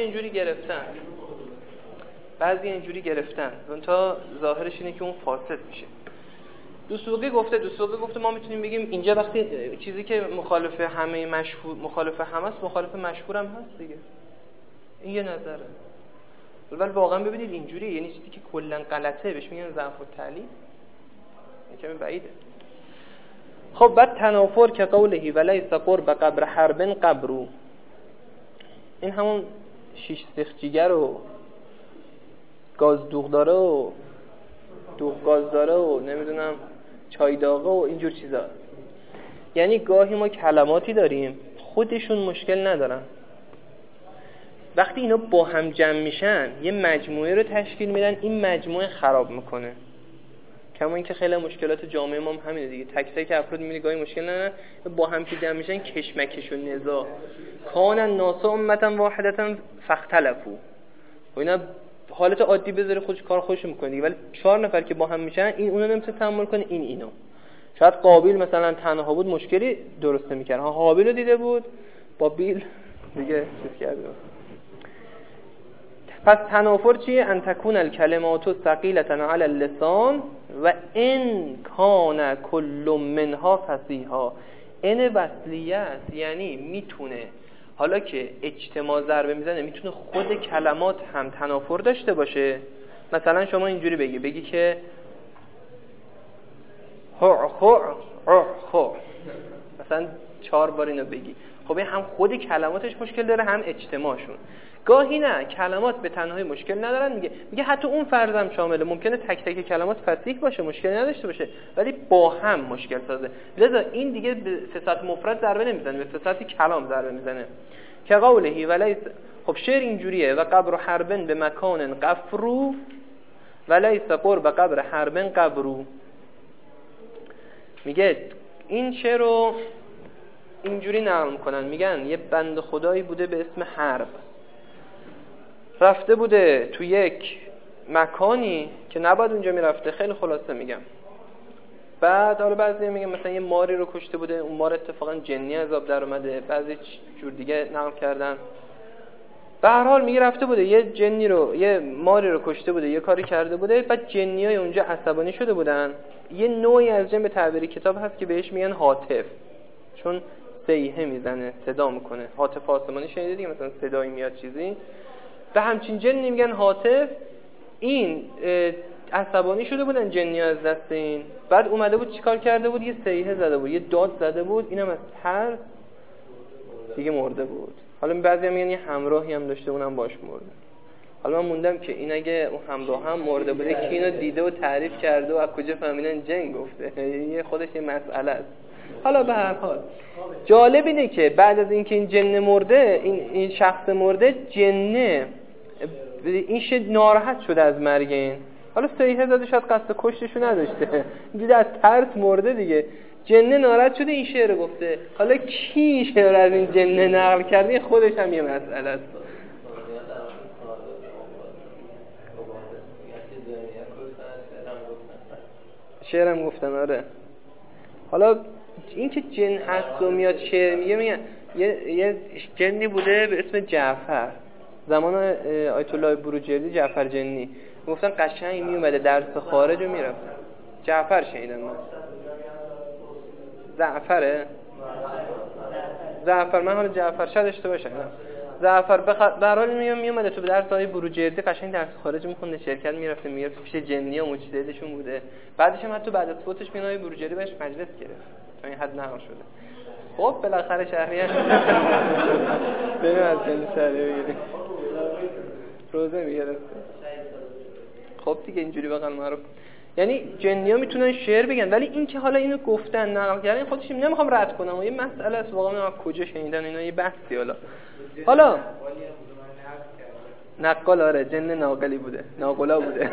اینجوری گرفتن منتها ظاهرش اینه که اون فاسد میشه. دوسوقی گفته ما میتونیم بگیم اینجا وقتی چیزی که مخالف همه مشهور، مخالف همه است، مخالف مشهور هم هست دیگه. این یه نظره. ولی واقعا ببینید اینجوریه، یعنی چیزی که کلا غلطه بهش میگن ضعف و تعلیل، این کمی بعیده. خب بعد تنافر که قوله ولیس قرب قبر حرب قبرو، این همون شیش سیخ جیگر و گاز دوغ داره و دوغ گاز داره و نمیدونم چای داغه و اینجور چیزا. یعنی گاهی ما کلماتی داریم خودشون مشکل ندارن، وقتی اینا با هم جمع میشن یه مجموعه رو تشکیل میدن، این مجموعه خراب میکنه. کما اینکه خیلی مشکلات جامعه ما هم همینه دیگه، تک تک افراد میبینی گاهی مشکل ندارن، با هم که جمع میشن کشمکش و نزاع. کان الناس امه واحده فاختلفوا. و اینا حالت عادی بذاره خودش کار خودش میکنه دیگه، ولی 4 نفر که با هم میشن این اونو نمیتونه تحمل کنه، این اینو. شاید قابیل مثلا تنها بود مشکلی درست نمیکرد، ها هابیل رو دیده بود با بیل دیگه چیز کرده. پس تنافر چیه؟ ان تکون الکلمات ثقیلة علی اللسان و ان کان کل منها فصیحا. ان وصلیت یعنی میتونه، حالا که اجتماع ضربه میزنه میتونه خود کلمات هم تنافر داشته باشه. مثلا شما اینجوری بگی که خو مثلا 4 بار اینو بگی، خب این هم خود کلماتش مشکل داره هم اجتماعشون. گاهی نه کلمات به تنهایی مشکل ندارن، میگه حتی اون فرضم شامله، ممکنه تک تک کلمات فصیح باشه مشکل نداشته باشه ولی با هم مشکل سازه، لذا این دیگه به فصاحت مفرد ضربه نمیزنه، به فصاحت کلام ضربه میزنه. که قوله ولیس، خب شعر اینجوریه و قبر حربن به مکان قفرو ولیس قرب قبر حربن قبرو. میگه این شعر رو اینجوری نقل میکنن، میگن یه بند خدایی بوده به اسم حرب، رفته بوده تو یک مکانی که نباید اونجا میرفته، خیلی خلاصه میگم. بعد حالا بعضی میگن مثلا یه ماری رو کشته بوده، اون مار اتفاقا جنی عذاب در اومده، بعضی جور دیگه نقل کردن. به هر حال میگه رفته بوده یه ماری رو کشته بوده، یه کاری کرده بوده، بعد جنیای اونجا عصبانی شده بودن. یه نوعی از جنب تعبیری کتاب هست که بهش میگن هاتف، چون صیحه میزنه، صدا میکنه. هاتف آسمانی شنیدید دیگه، مثلا صدایی میاد چیزی، به همچین جنی میگن هاتف. این عصبانی شده بودن جنی‌ها از دست این، بعد اومده بود چیکار کرده بود؟ یه صیحه زده بود، یه داد زده بود، اینم از ترس دیگه مرده بود. حالا بعضی میگن یه همراهی هم داشته، اونم باش مرده. حالا من موندم که این اگه اون همراه مرده بوده که اینو دیده و تعریف کرده و از کجا فهمیدن جن گفته، یه خودش یه مسئله است. حالا به هر حال جالب اینه که بعد از اینکه این جن مرده، این شخص مرده، جنه این ناراحت شده از مرگ این. حالا صحیحه زده، شاید قصد کشتشو نداشته، دیده از ترس مرده دیگه. جنه ناراحت شده این شعر گفته. حالا کی این شعر از این جنه نقل کرده خودش هم یه مسئله است. شعرم گفتن آره. حالا این که جن هست و میاد شعر میگه یه جنی بوده به اسم جعفر، زمان آیت الله بروجردی، جعفر جنی، گفتن قشنگ میومده درس خارج رو میرفتن. جعفر شنیدن من. زعفر من حالا جعفر شاید اشتباه شدم. زعفر به هر حال میومده تو درس های بروجردی قشنگ درس خارج میخونده، شرکت میرفته پیش جنی و مجتهدشون بوده. بعدش هم حتی بعد از فوتش بینای بروجردی بهش مجلس گرفت. تا این حد نقل شده. خب بالاخره شهریه بریم از جنی شهریه بگیریم. روزه میگرفته. خب دیگه اینجوری واقعا معروف. یعنی جنیا میتونن شعر بگن، ولی این که حالا اینو گفتن نقل کردن خودش نمیخوام رد کنم، یه مسئله است واقعا کجا شنیدن اینا، یه بحثی. حالا نقال آره جن ناقلی بوده، ناقلا بوده.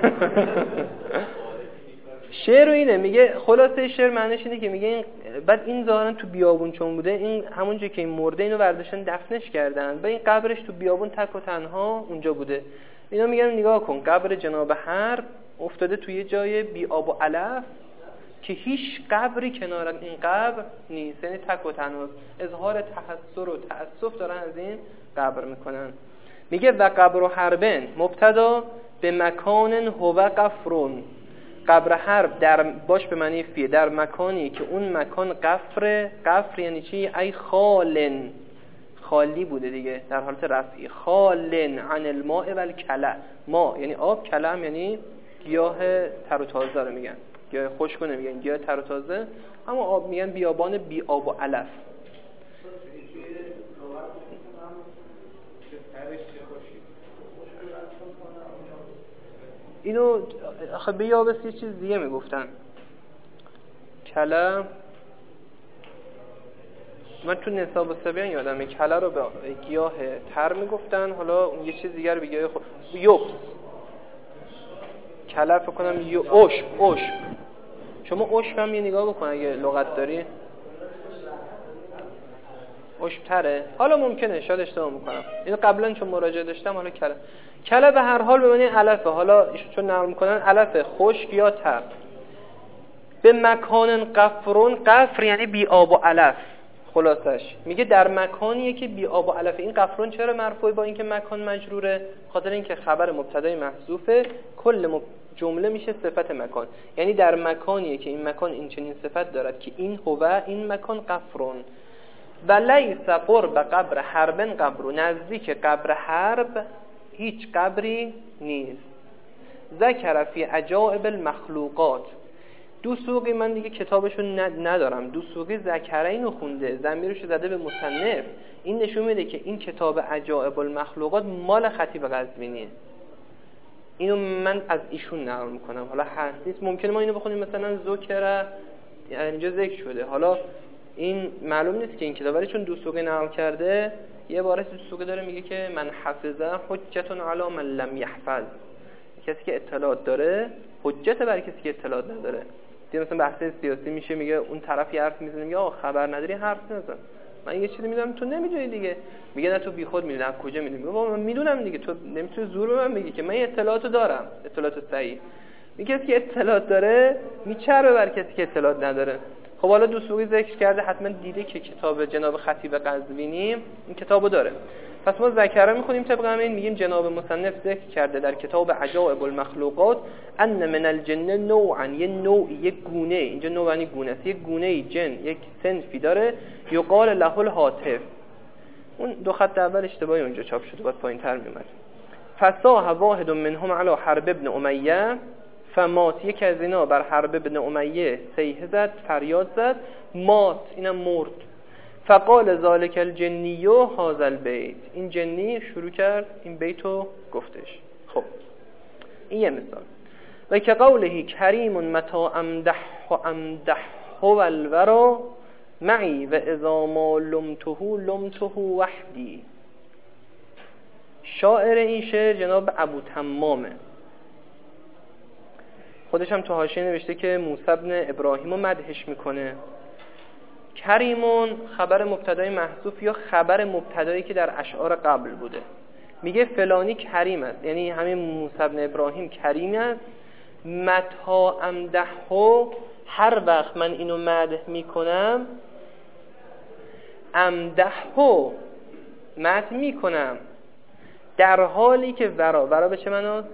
شعر رو اینه میگه، خلاصه شعر معنیش اینه که میگه این بعد این ظاهرا تو بیابون چون بوده، این همونجا که این مرده اینو برداشتن دفنش کردن و این قبرش تو بیابون تک و تنها اونجا بوده. اینا میگن نگاه کن قبر جناب حرب افتاده توی یه جای بی آب و علف که هیچ قبری کنار این قبر نیست، یعنی تک و تنها. اظهار تحسر و تأسف دارن از این قبر میکنن. میگه و قبر حربن مبتدا به مکان هو قفرون، قبر حرب در باش به معنی فیه، در مکانی که اون مکان قفر یعنی چی؟ ای خالن، خالی بوده دیگه در حالت رفعی. خالن عن الماء والکلأ، ما یعنی آب، کلأ یعنی گیاه تر و تازه رو میگن، گیاه خشک نمیگن، گیاه تر و تازه، اما آب میگن بیابان بی آب و علف. اینو خب به یابس یه چیز دیگه میگفتن، کلأ. من تو نصاب الصبیان یادمه کلأ رو به گیاه تر میگفتن، حالا اون یه چیز دیگه رو به گیاه یوبس. کلأ فکر کنم عشب. شما عشب هم یه نگاه بکن اگه لغت داری. عشب تره، حالا ممکنه شاید اشتباه میکنم، اینو قبلا چون مراجعه داشتم. حالا کلأ به هر حال به معنی علفه، حالا چون نقل میکنن علفه خشک یا تر. به مکان قفرون، قفر یعنی بی آب و علف. خلاصش میگه در مکانیه که بی آب و علف. این قفرون چرا مرفوعه با اینکه مکان مجروره؟ خاطر اینکه خبر مبتدای محذوفه، کل جمله میشه صفت مکان، یعنی در مکانیه که این مکان این چنین صفت دارد که این هو، این مکان قفرون. و لیس قرب قبر حربن قبر، نزدیک قبر حرب هیچ قبری نیست. ذکر فی عجائب المخلوقات، دوسوقی من دیگه کتابشو ندارم، دوسوقی ذکرینو خونده، ضمیرشو زده به مصنف. این نشون میده که این کتاب عجائب المخلوقات مال خطیب قزوینیه. اینو من از ایشون نقل میکنم، حالا حدیث ممکنه ما اینو بخونیم مثلا ذکر اینجا ذکر شده، حالا این معلوم نیست که این کتاب، ولی چون دوسوقی نقل کرده یه عبارت دوسوقی داره میگه که من حفظه حجت علی من لم یحفظ، کسی که اطلاعات داره حجت برای کسی که اطلاعات نداره. دیگه مثلا بحث سیاسی میشه، میگه اون طرف یه حرف میزنه، میگه آقا خبر نداری حرف نزن، من یه چیزی میدونم تو نمیدونی دیگه. میگه نه تو بیخود میدونی، از کجا میدونی؟ میگه من میدونم دیگه، تو نمیتونی زور به من بگی که من اطلاعاتو دارم، اطلاعات صحیح. میگه کسی که اطلاعات داره میچره بر کسی که اطلاعات نداره. خب حالا دوسوقی ذکر کرده، حتما دیده که کتاب جناب خطیب قزوینی این کتابو داره. پس ما ذکره میخونیم طبق همین، میگیم جناب مصنف ذکر کرده در کتاب عجائب المخلوقات ان من الجن نوعا، یه نوع، یه گونه، اینجا نوع یعنی گونه است، یه گونه جن، یک صنفی داره، یقال له الهاتف. اون دو خط اول اشتباهی اونجا چاپ شده، باید پایین‌تر میومد. فصاح واحد منهم علی حرب ابن امیه فمات، یک از اینا بر حرب ابن امیه صیحه زد، فریاد زد، مات، اینم مرد. فقال ذالک الجنی هذا البیت، این جنی شروع کرد این بیتو گفتش. خب این یه مثال. و که قوله کریم متا امدح و الورا معی و اذا ما لمته وحدی. شاعر این شعر جناب ابو تمامه، خودش هم تو حاشیه نوشته که موسی بن ابراهیم رو مدحش میکنه. کریمون خبر مبتدای محذوف یا خبر مبتدایی که در اشعار قبل بوده. میگه فلانی کریم است، یعنی همین موسی بن ابراهیم کریم است. متا امدحو، هر وقت من اینو مدح میکنم، امدحو مدح میکنم در حالی که ورا به چه معناست؟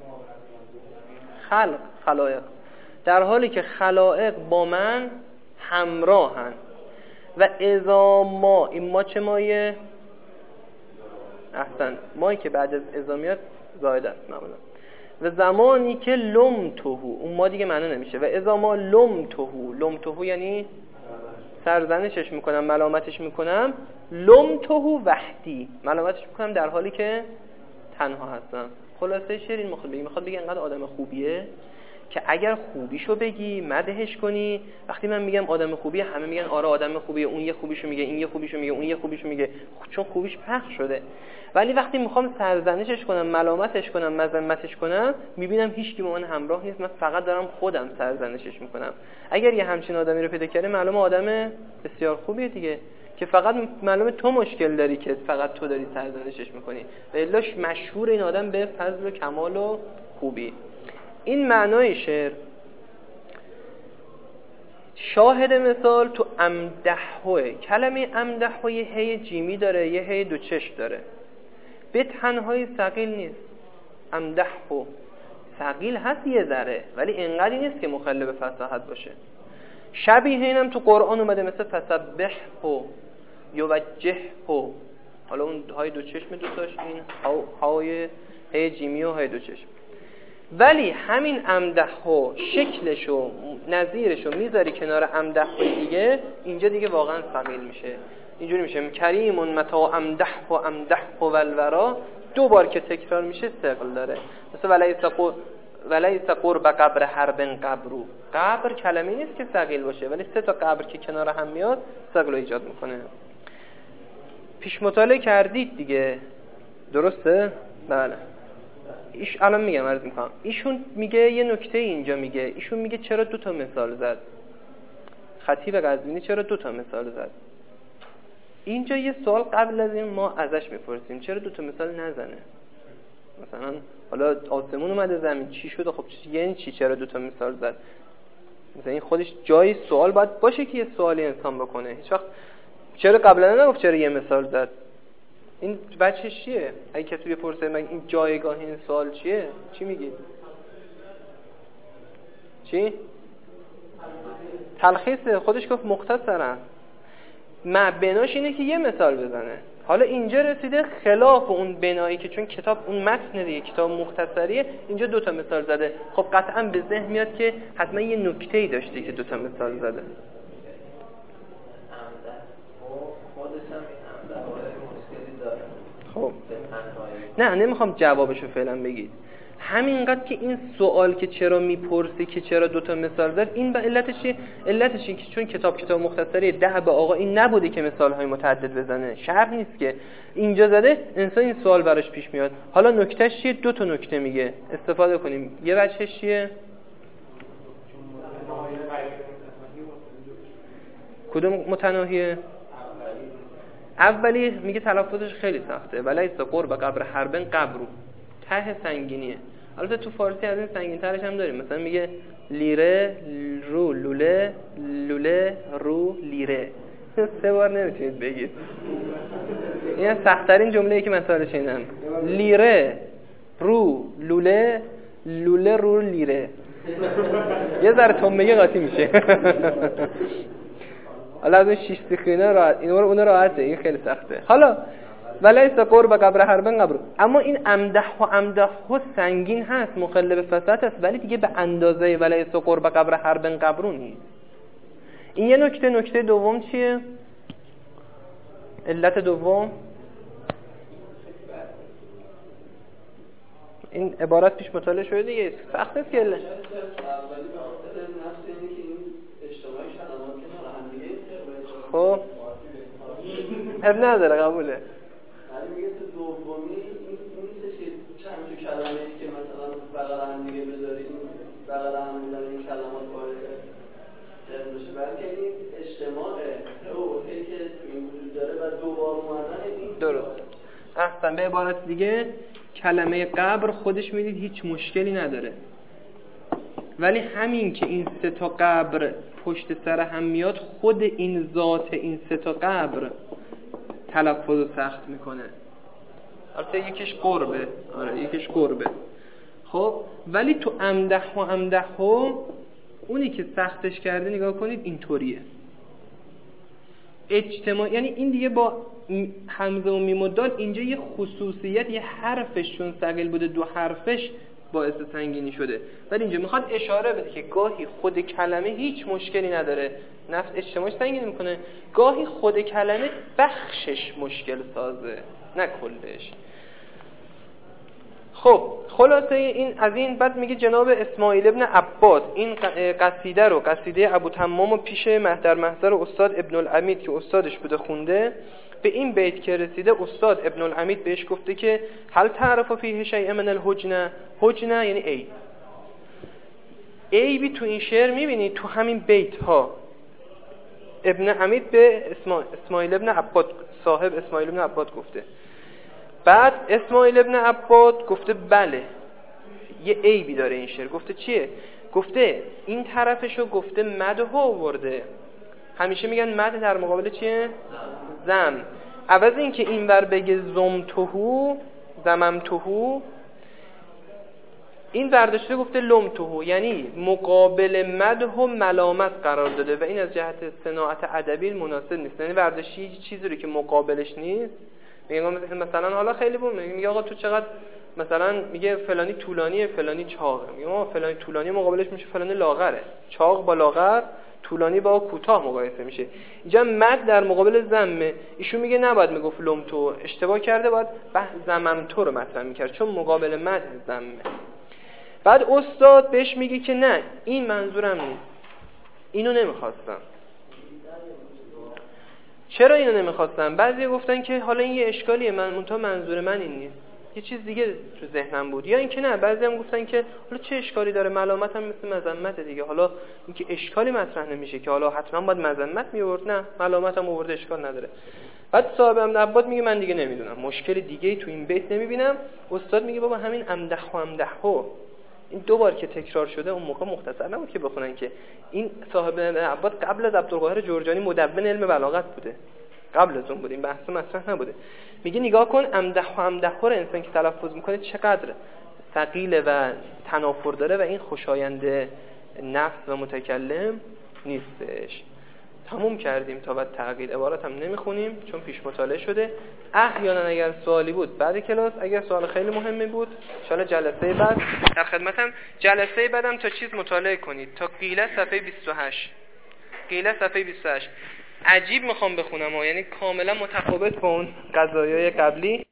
خلائق، در حالی که خلائق با من همراهن. و اذا ما، این ما چه مایه؟ احسن، مایی که بعد از اذا میاد زائد است معمولا. و زمانی که لمتهو، اون ما دیگه معنی نمیشه. و اذا ما لمتهو یعنی سرزنشش میکنم، ملامتش میکنم. لمتهو وحدی، ملامتش میکنم در حالی که تنها هستم. خلاصه شعر این میخواد بگه انقدر آدم خوبیه که اگر خوبیشو بگی، مدحش کنی. وقتی من میگم آدم خوبیه، همه میگن آره آدم خوبیه، اون یه خوبیشو میگه، این یه خوبیشو میگه، اون یه خوبیشو میگه، چون خوبیش پخش شده. ولی وقتی میخوام سرزنشش کنم، ملامتش کنم، مذمتش کنم، میبینم هیچ کی با من همراه نیست، من فقط دارم خودم سرزنشش میکنم. اگر یه همچین آدمی رو پیدا کردی، معلومه آدم بسیار خوبیه دیگه، که فقط معلومه تو مشکل داری که فقط تو داری سرزنشش میکنی. و الاش مشهور این آدم به فضل و کمال و خوبی. این معنای شعر. شاهد مثال تو امدحوه. کلمه امدحوه یه هی جیمی داره، یه هی دو چشم داره، به تنهایی ثقیل نیست. امدحو ثقیل هست یه ذره، ولی اینقدری نیست که مخل به فصاحت باشه. شبیه اینم تو قرآن اومده، مثل فسبحو یوجهو. حالا اون های دو چشم دوتاش، این های هی جیمی و های دو چشم. ولی همین امدحو شکلشو نظیرشو میذاری کنار امدحو دیگه، اینجا دیگه واقعا ثقیل میشه. اینجوری میشه کریم متا امدحو والورا، دو بار که تکرار میشه ثقل داره. مثلا ولیس قرب قبر حرب قبرو. قبر کلمه نیست که ثقیل باشه، ولی سه تا قبر که کنار هم میاد ثقل ایجاد میکنه. پیش مطالعه کردید دیگه، درسته؟ بله. الان میگم، عرض میکنم. ایشون میگه یه نکته اینجا میگه، ایشون میگه چرا دو تا مثال زد؟ خطیب قزوینی چرا دو تا مثال زد؟ اینجا یه سوال قبل از این ما ازش میپرسیم، چرا دو تا مثال نزنه؟ مثلا حالا آسمون اومده زمین، چی شده؟ خب یعنی چی چرا دو تا مثال زد؟ مثلا این خودش جای سوال باید باشه که یه سوالی انسان بکنه. هیچ وقت چرا قبلا نگفت چرا یه مثال زد؟ این بچه‌ش چیه؟ اگه کسی بپرسه من این جایگاه این سوال چیه؟ چی میگید؟ چی؟ تلخیص. خودش گفت مختصرا. بناش اینه که یه مثال بزنه. حالا اینجا رسیده خلاف اون بنایی که چون کتاب اون متن دیگه، کتاب مختصریه، اینجا دو تا مثال زده. خب قطعا به ذهن میاد که حتما یه نکته‌ای داشته که دو تا مثال زده. خب نه نمیخوام جوابشو فعلا بگید. همینقدر که این سوال که چرا میپرسی که چرا دوتا مثال زد، این به علتش که چون کتاب مختصری 10 به آقا این نبوده که مثالهای متعدد بزنه. شرط نیست که اینجا زده انسان این سوال براش پیش میاد. حالا نکتهش چیه؟ دو تا نکته میگه، استفاده کنیم. یه وجهش چیه؟ کدوم متناهیه؟ اولی میگه تلفظش خیلی سخته، ولیس قرب قبر حرب قبرو، ته سنگینیه. البته تو فارسی از این سنگین ترش هم داریم، مثلا میگه لیره رو لوله، لوله رو لیره. 3 بار نمیتونید بگید. این سخت‌ترین جمله‌ای که من سوالش شنیدم. لیره رو لوله، لوله رو لیره. یه ذره تنبگی قاطی میشه. حالا از اون 6 سیخینه راحت، اون راحته، این خیلی سخته. حالا ولیس قرب قبر حرب قبر، اما این امدح سنگین هست، مخل به فساد است، ولی دیگه به اندازه ولیس قرب قبر حرب قبر نیست. این یه نکته. نکته دوم چیه؟ علت دوم این عبارت پیش مطالعه شده دیگه، سخت نیست که اولی به خاطر نفس اینه که این اجتماعی کلمات که نه هم دیگه خب اب نداره قبوله. ولی میگه تو دومی این نیستش که چند تا کلمه‌ای که مثلا بغل هم دیگه بذاریم بغل هم بودن این کلمات وارد بشه، بلکه این اجتماعه روحی که تو این وجود داره و دوبار اومدن این درست. احسن. به عبارت دیگه کلمه قبر خودش میدید هیچ مشکلی نداره، ولی همین که این سه تا قبر پشت سر هم میاد خود این ذات این سه تا قبر تلفظ سخت میکنه. البته یکیش قربه، آره یکیش قربه. خب ولی تو امدح اونی که سختش کرده نگاه کنید اینطوریه اجتماع، یعنی این دیگه با همزه و میم و دال اینجا یه خصوصیت، یه حرفش چون ثقیل بوده دو حرفش باعث سنگینی شده، ولی اینجا میخواد اشاره بده که گاهی خود کلمه هیچ مشکلی نداره نفس اجتماعش سنگین میکنه، گاهی خود کلمه بخشش مشکل سازه نه کلش. خب خلاصه این از این بعد میگه جناب اسماعیل ابن عباد این قصیده رو قصیده ابو تمام پیش در محضر استاد ابن العمید که استادش بوده خونده، به این بیت که رسیده استاد ابن العمید بهش گفته که هل تعرف فیه شیء من الحجنه، حجنه یعنی عیب، عیبی تو این شعر میبینید تو همین بیت ها. ابن عمید به اسماعیل ابن عباد صاحب اسماعیل ابن عباد گفته، بعد اسماعیل ابن عباد گفته بله یه عیبی داره این شعر. گفته چیه؟ گفته این طرفشو گفته مدح آورده، همیشه میگن مدح در مقابل چیه؟ زم. عوض این که این ور بگه زمتهو زممتهو، این برداشته گفته لمتهو، یعنی مقابل مدح و ملامت قرار داده و این از جهت صناعت ادبی مناسب نیست. یعنی برداشتی چیزی رو که مقابلش نیست میگه مثلا حالا خیلی میگه آقا تو چقدر مثلا میگه فلانی طولانیه فلانی چاقه، میگه ما فلانی طولانی مقابلش میشه فلانی لاغره، چاق با لاغر طولانی با کوتاه مقایسه میشه. اینجا مد در مقابل ذمه، ایشون میگه نباید میگفت لمتو، اشتباه کرده، باید زممتو رو مطرح میکرد چون مقابل مد ذمه. بعد استاد بهش میگه که نه این منظورم نیست، اینو نمیخواستم. چرا اینو نمیخواستم؟ بعضی گفتن که حالا این یه اشکالیه، منظور من این نیست، یه چیز دیگه تو ذهنم بود، یا اینکه نه بعضی هم گفتن که حالا چه اشکالی داره، ملامت هم مثل مذمت دیگه، حالا اینکه اشکالی مطرح نمیشه که حالا حتما باید مذمت میورد، نه ملامت هم آورده اشکال نداره. بعد صاحب ابن عباد میگه من دیگه نمیدونم، مشکل دیگه تو این بیت نمیبینم. استاد میگه بابا همین امدحو این دو بار که تکرار شده اون موقع مختصر نبود که بخونن که این صاحب ابن عباد قبل از عبدالقاهر جرجانی مدون علم بلاغت بوده، قبل از اون بود، این بحث مطرح نبوده. میگه نگاه کن امدحو رو انسان که تلفظ میکنه چقدر ثقیله و تنافر داره و این خوشایند نفس و متکلم نیستش. تموم کردیم تا بعد تغییر عبارت هم نمیخونیم چون پیش مطالعه شده. احیانا اگر سوالی بود بعد کلاس، اگر سوال خیلی مهمی بود ان شاء الله جلسه بعد در خدمتم. جلسه بعدم تا چیز مطالعه کنید تا قیله صفحه 28. قیله صفحه 28 عجیب میخوام بخونم یعنی کاملا متفاوت با اون قضایای قبلی.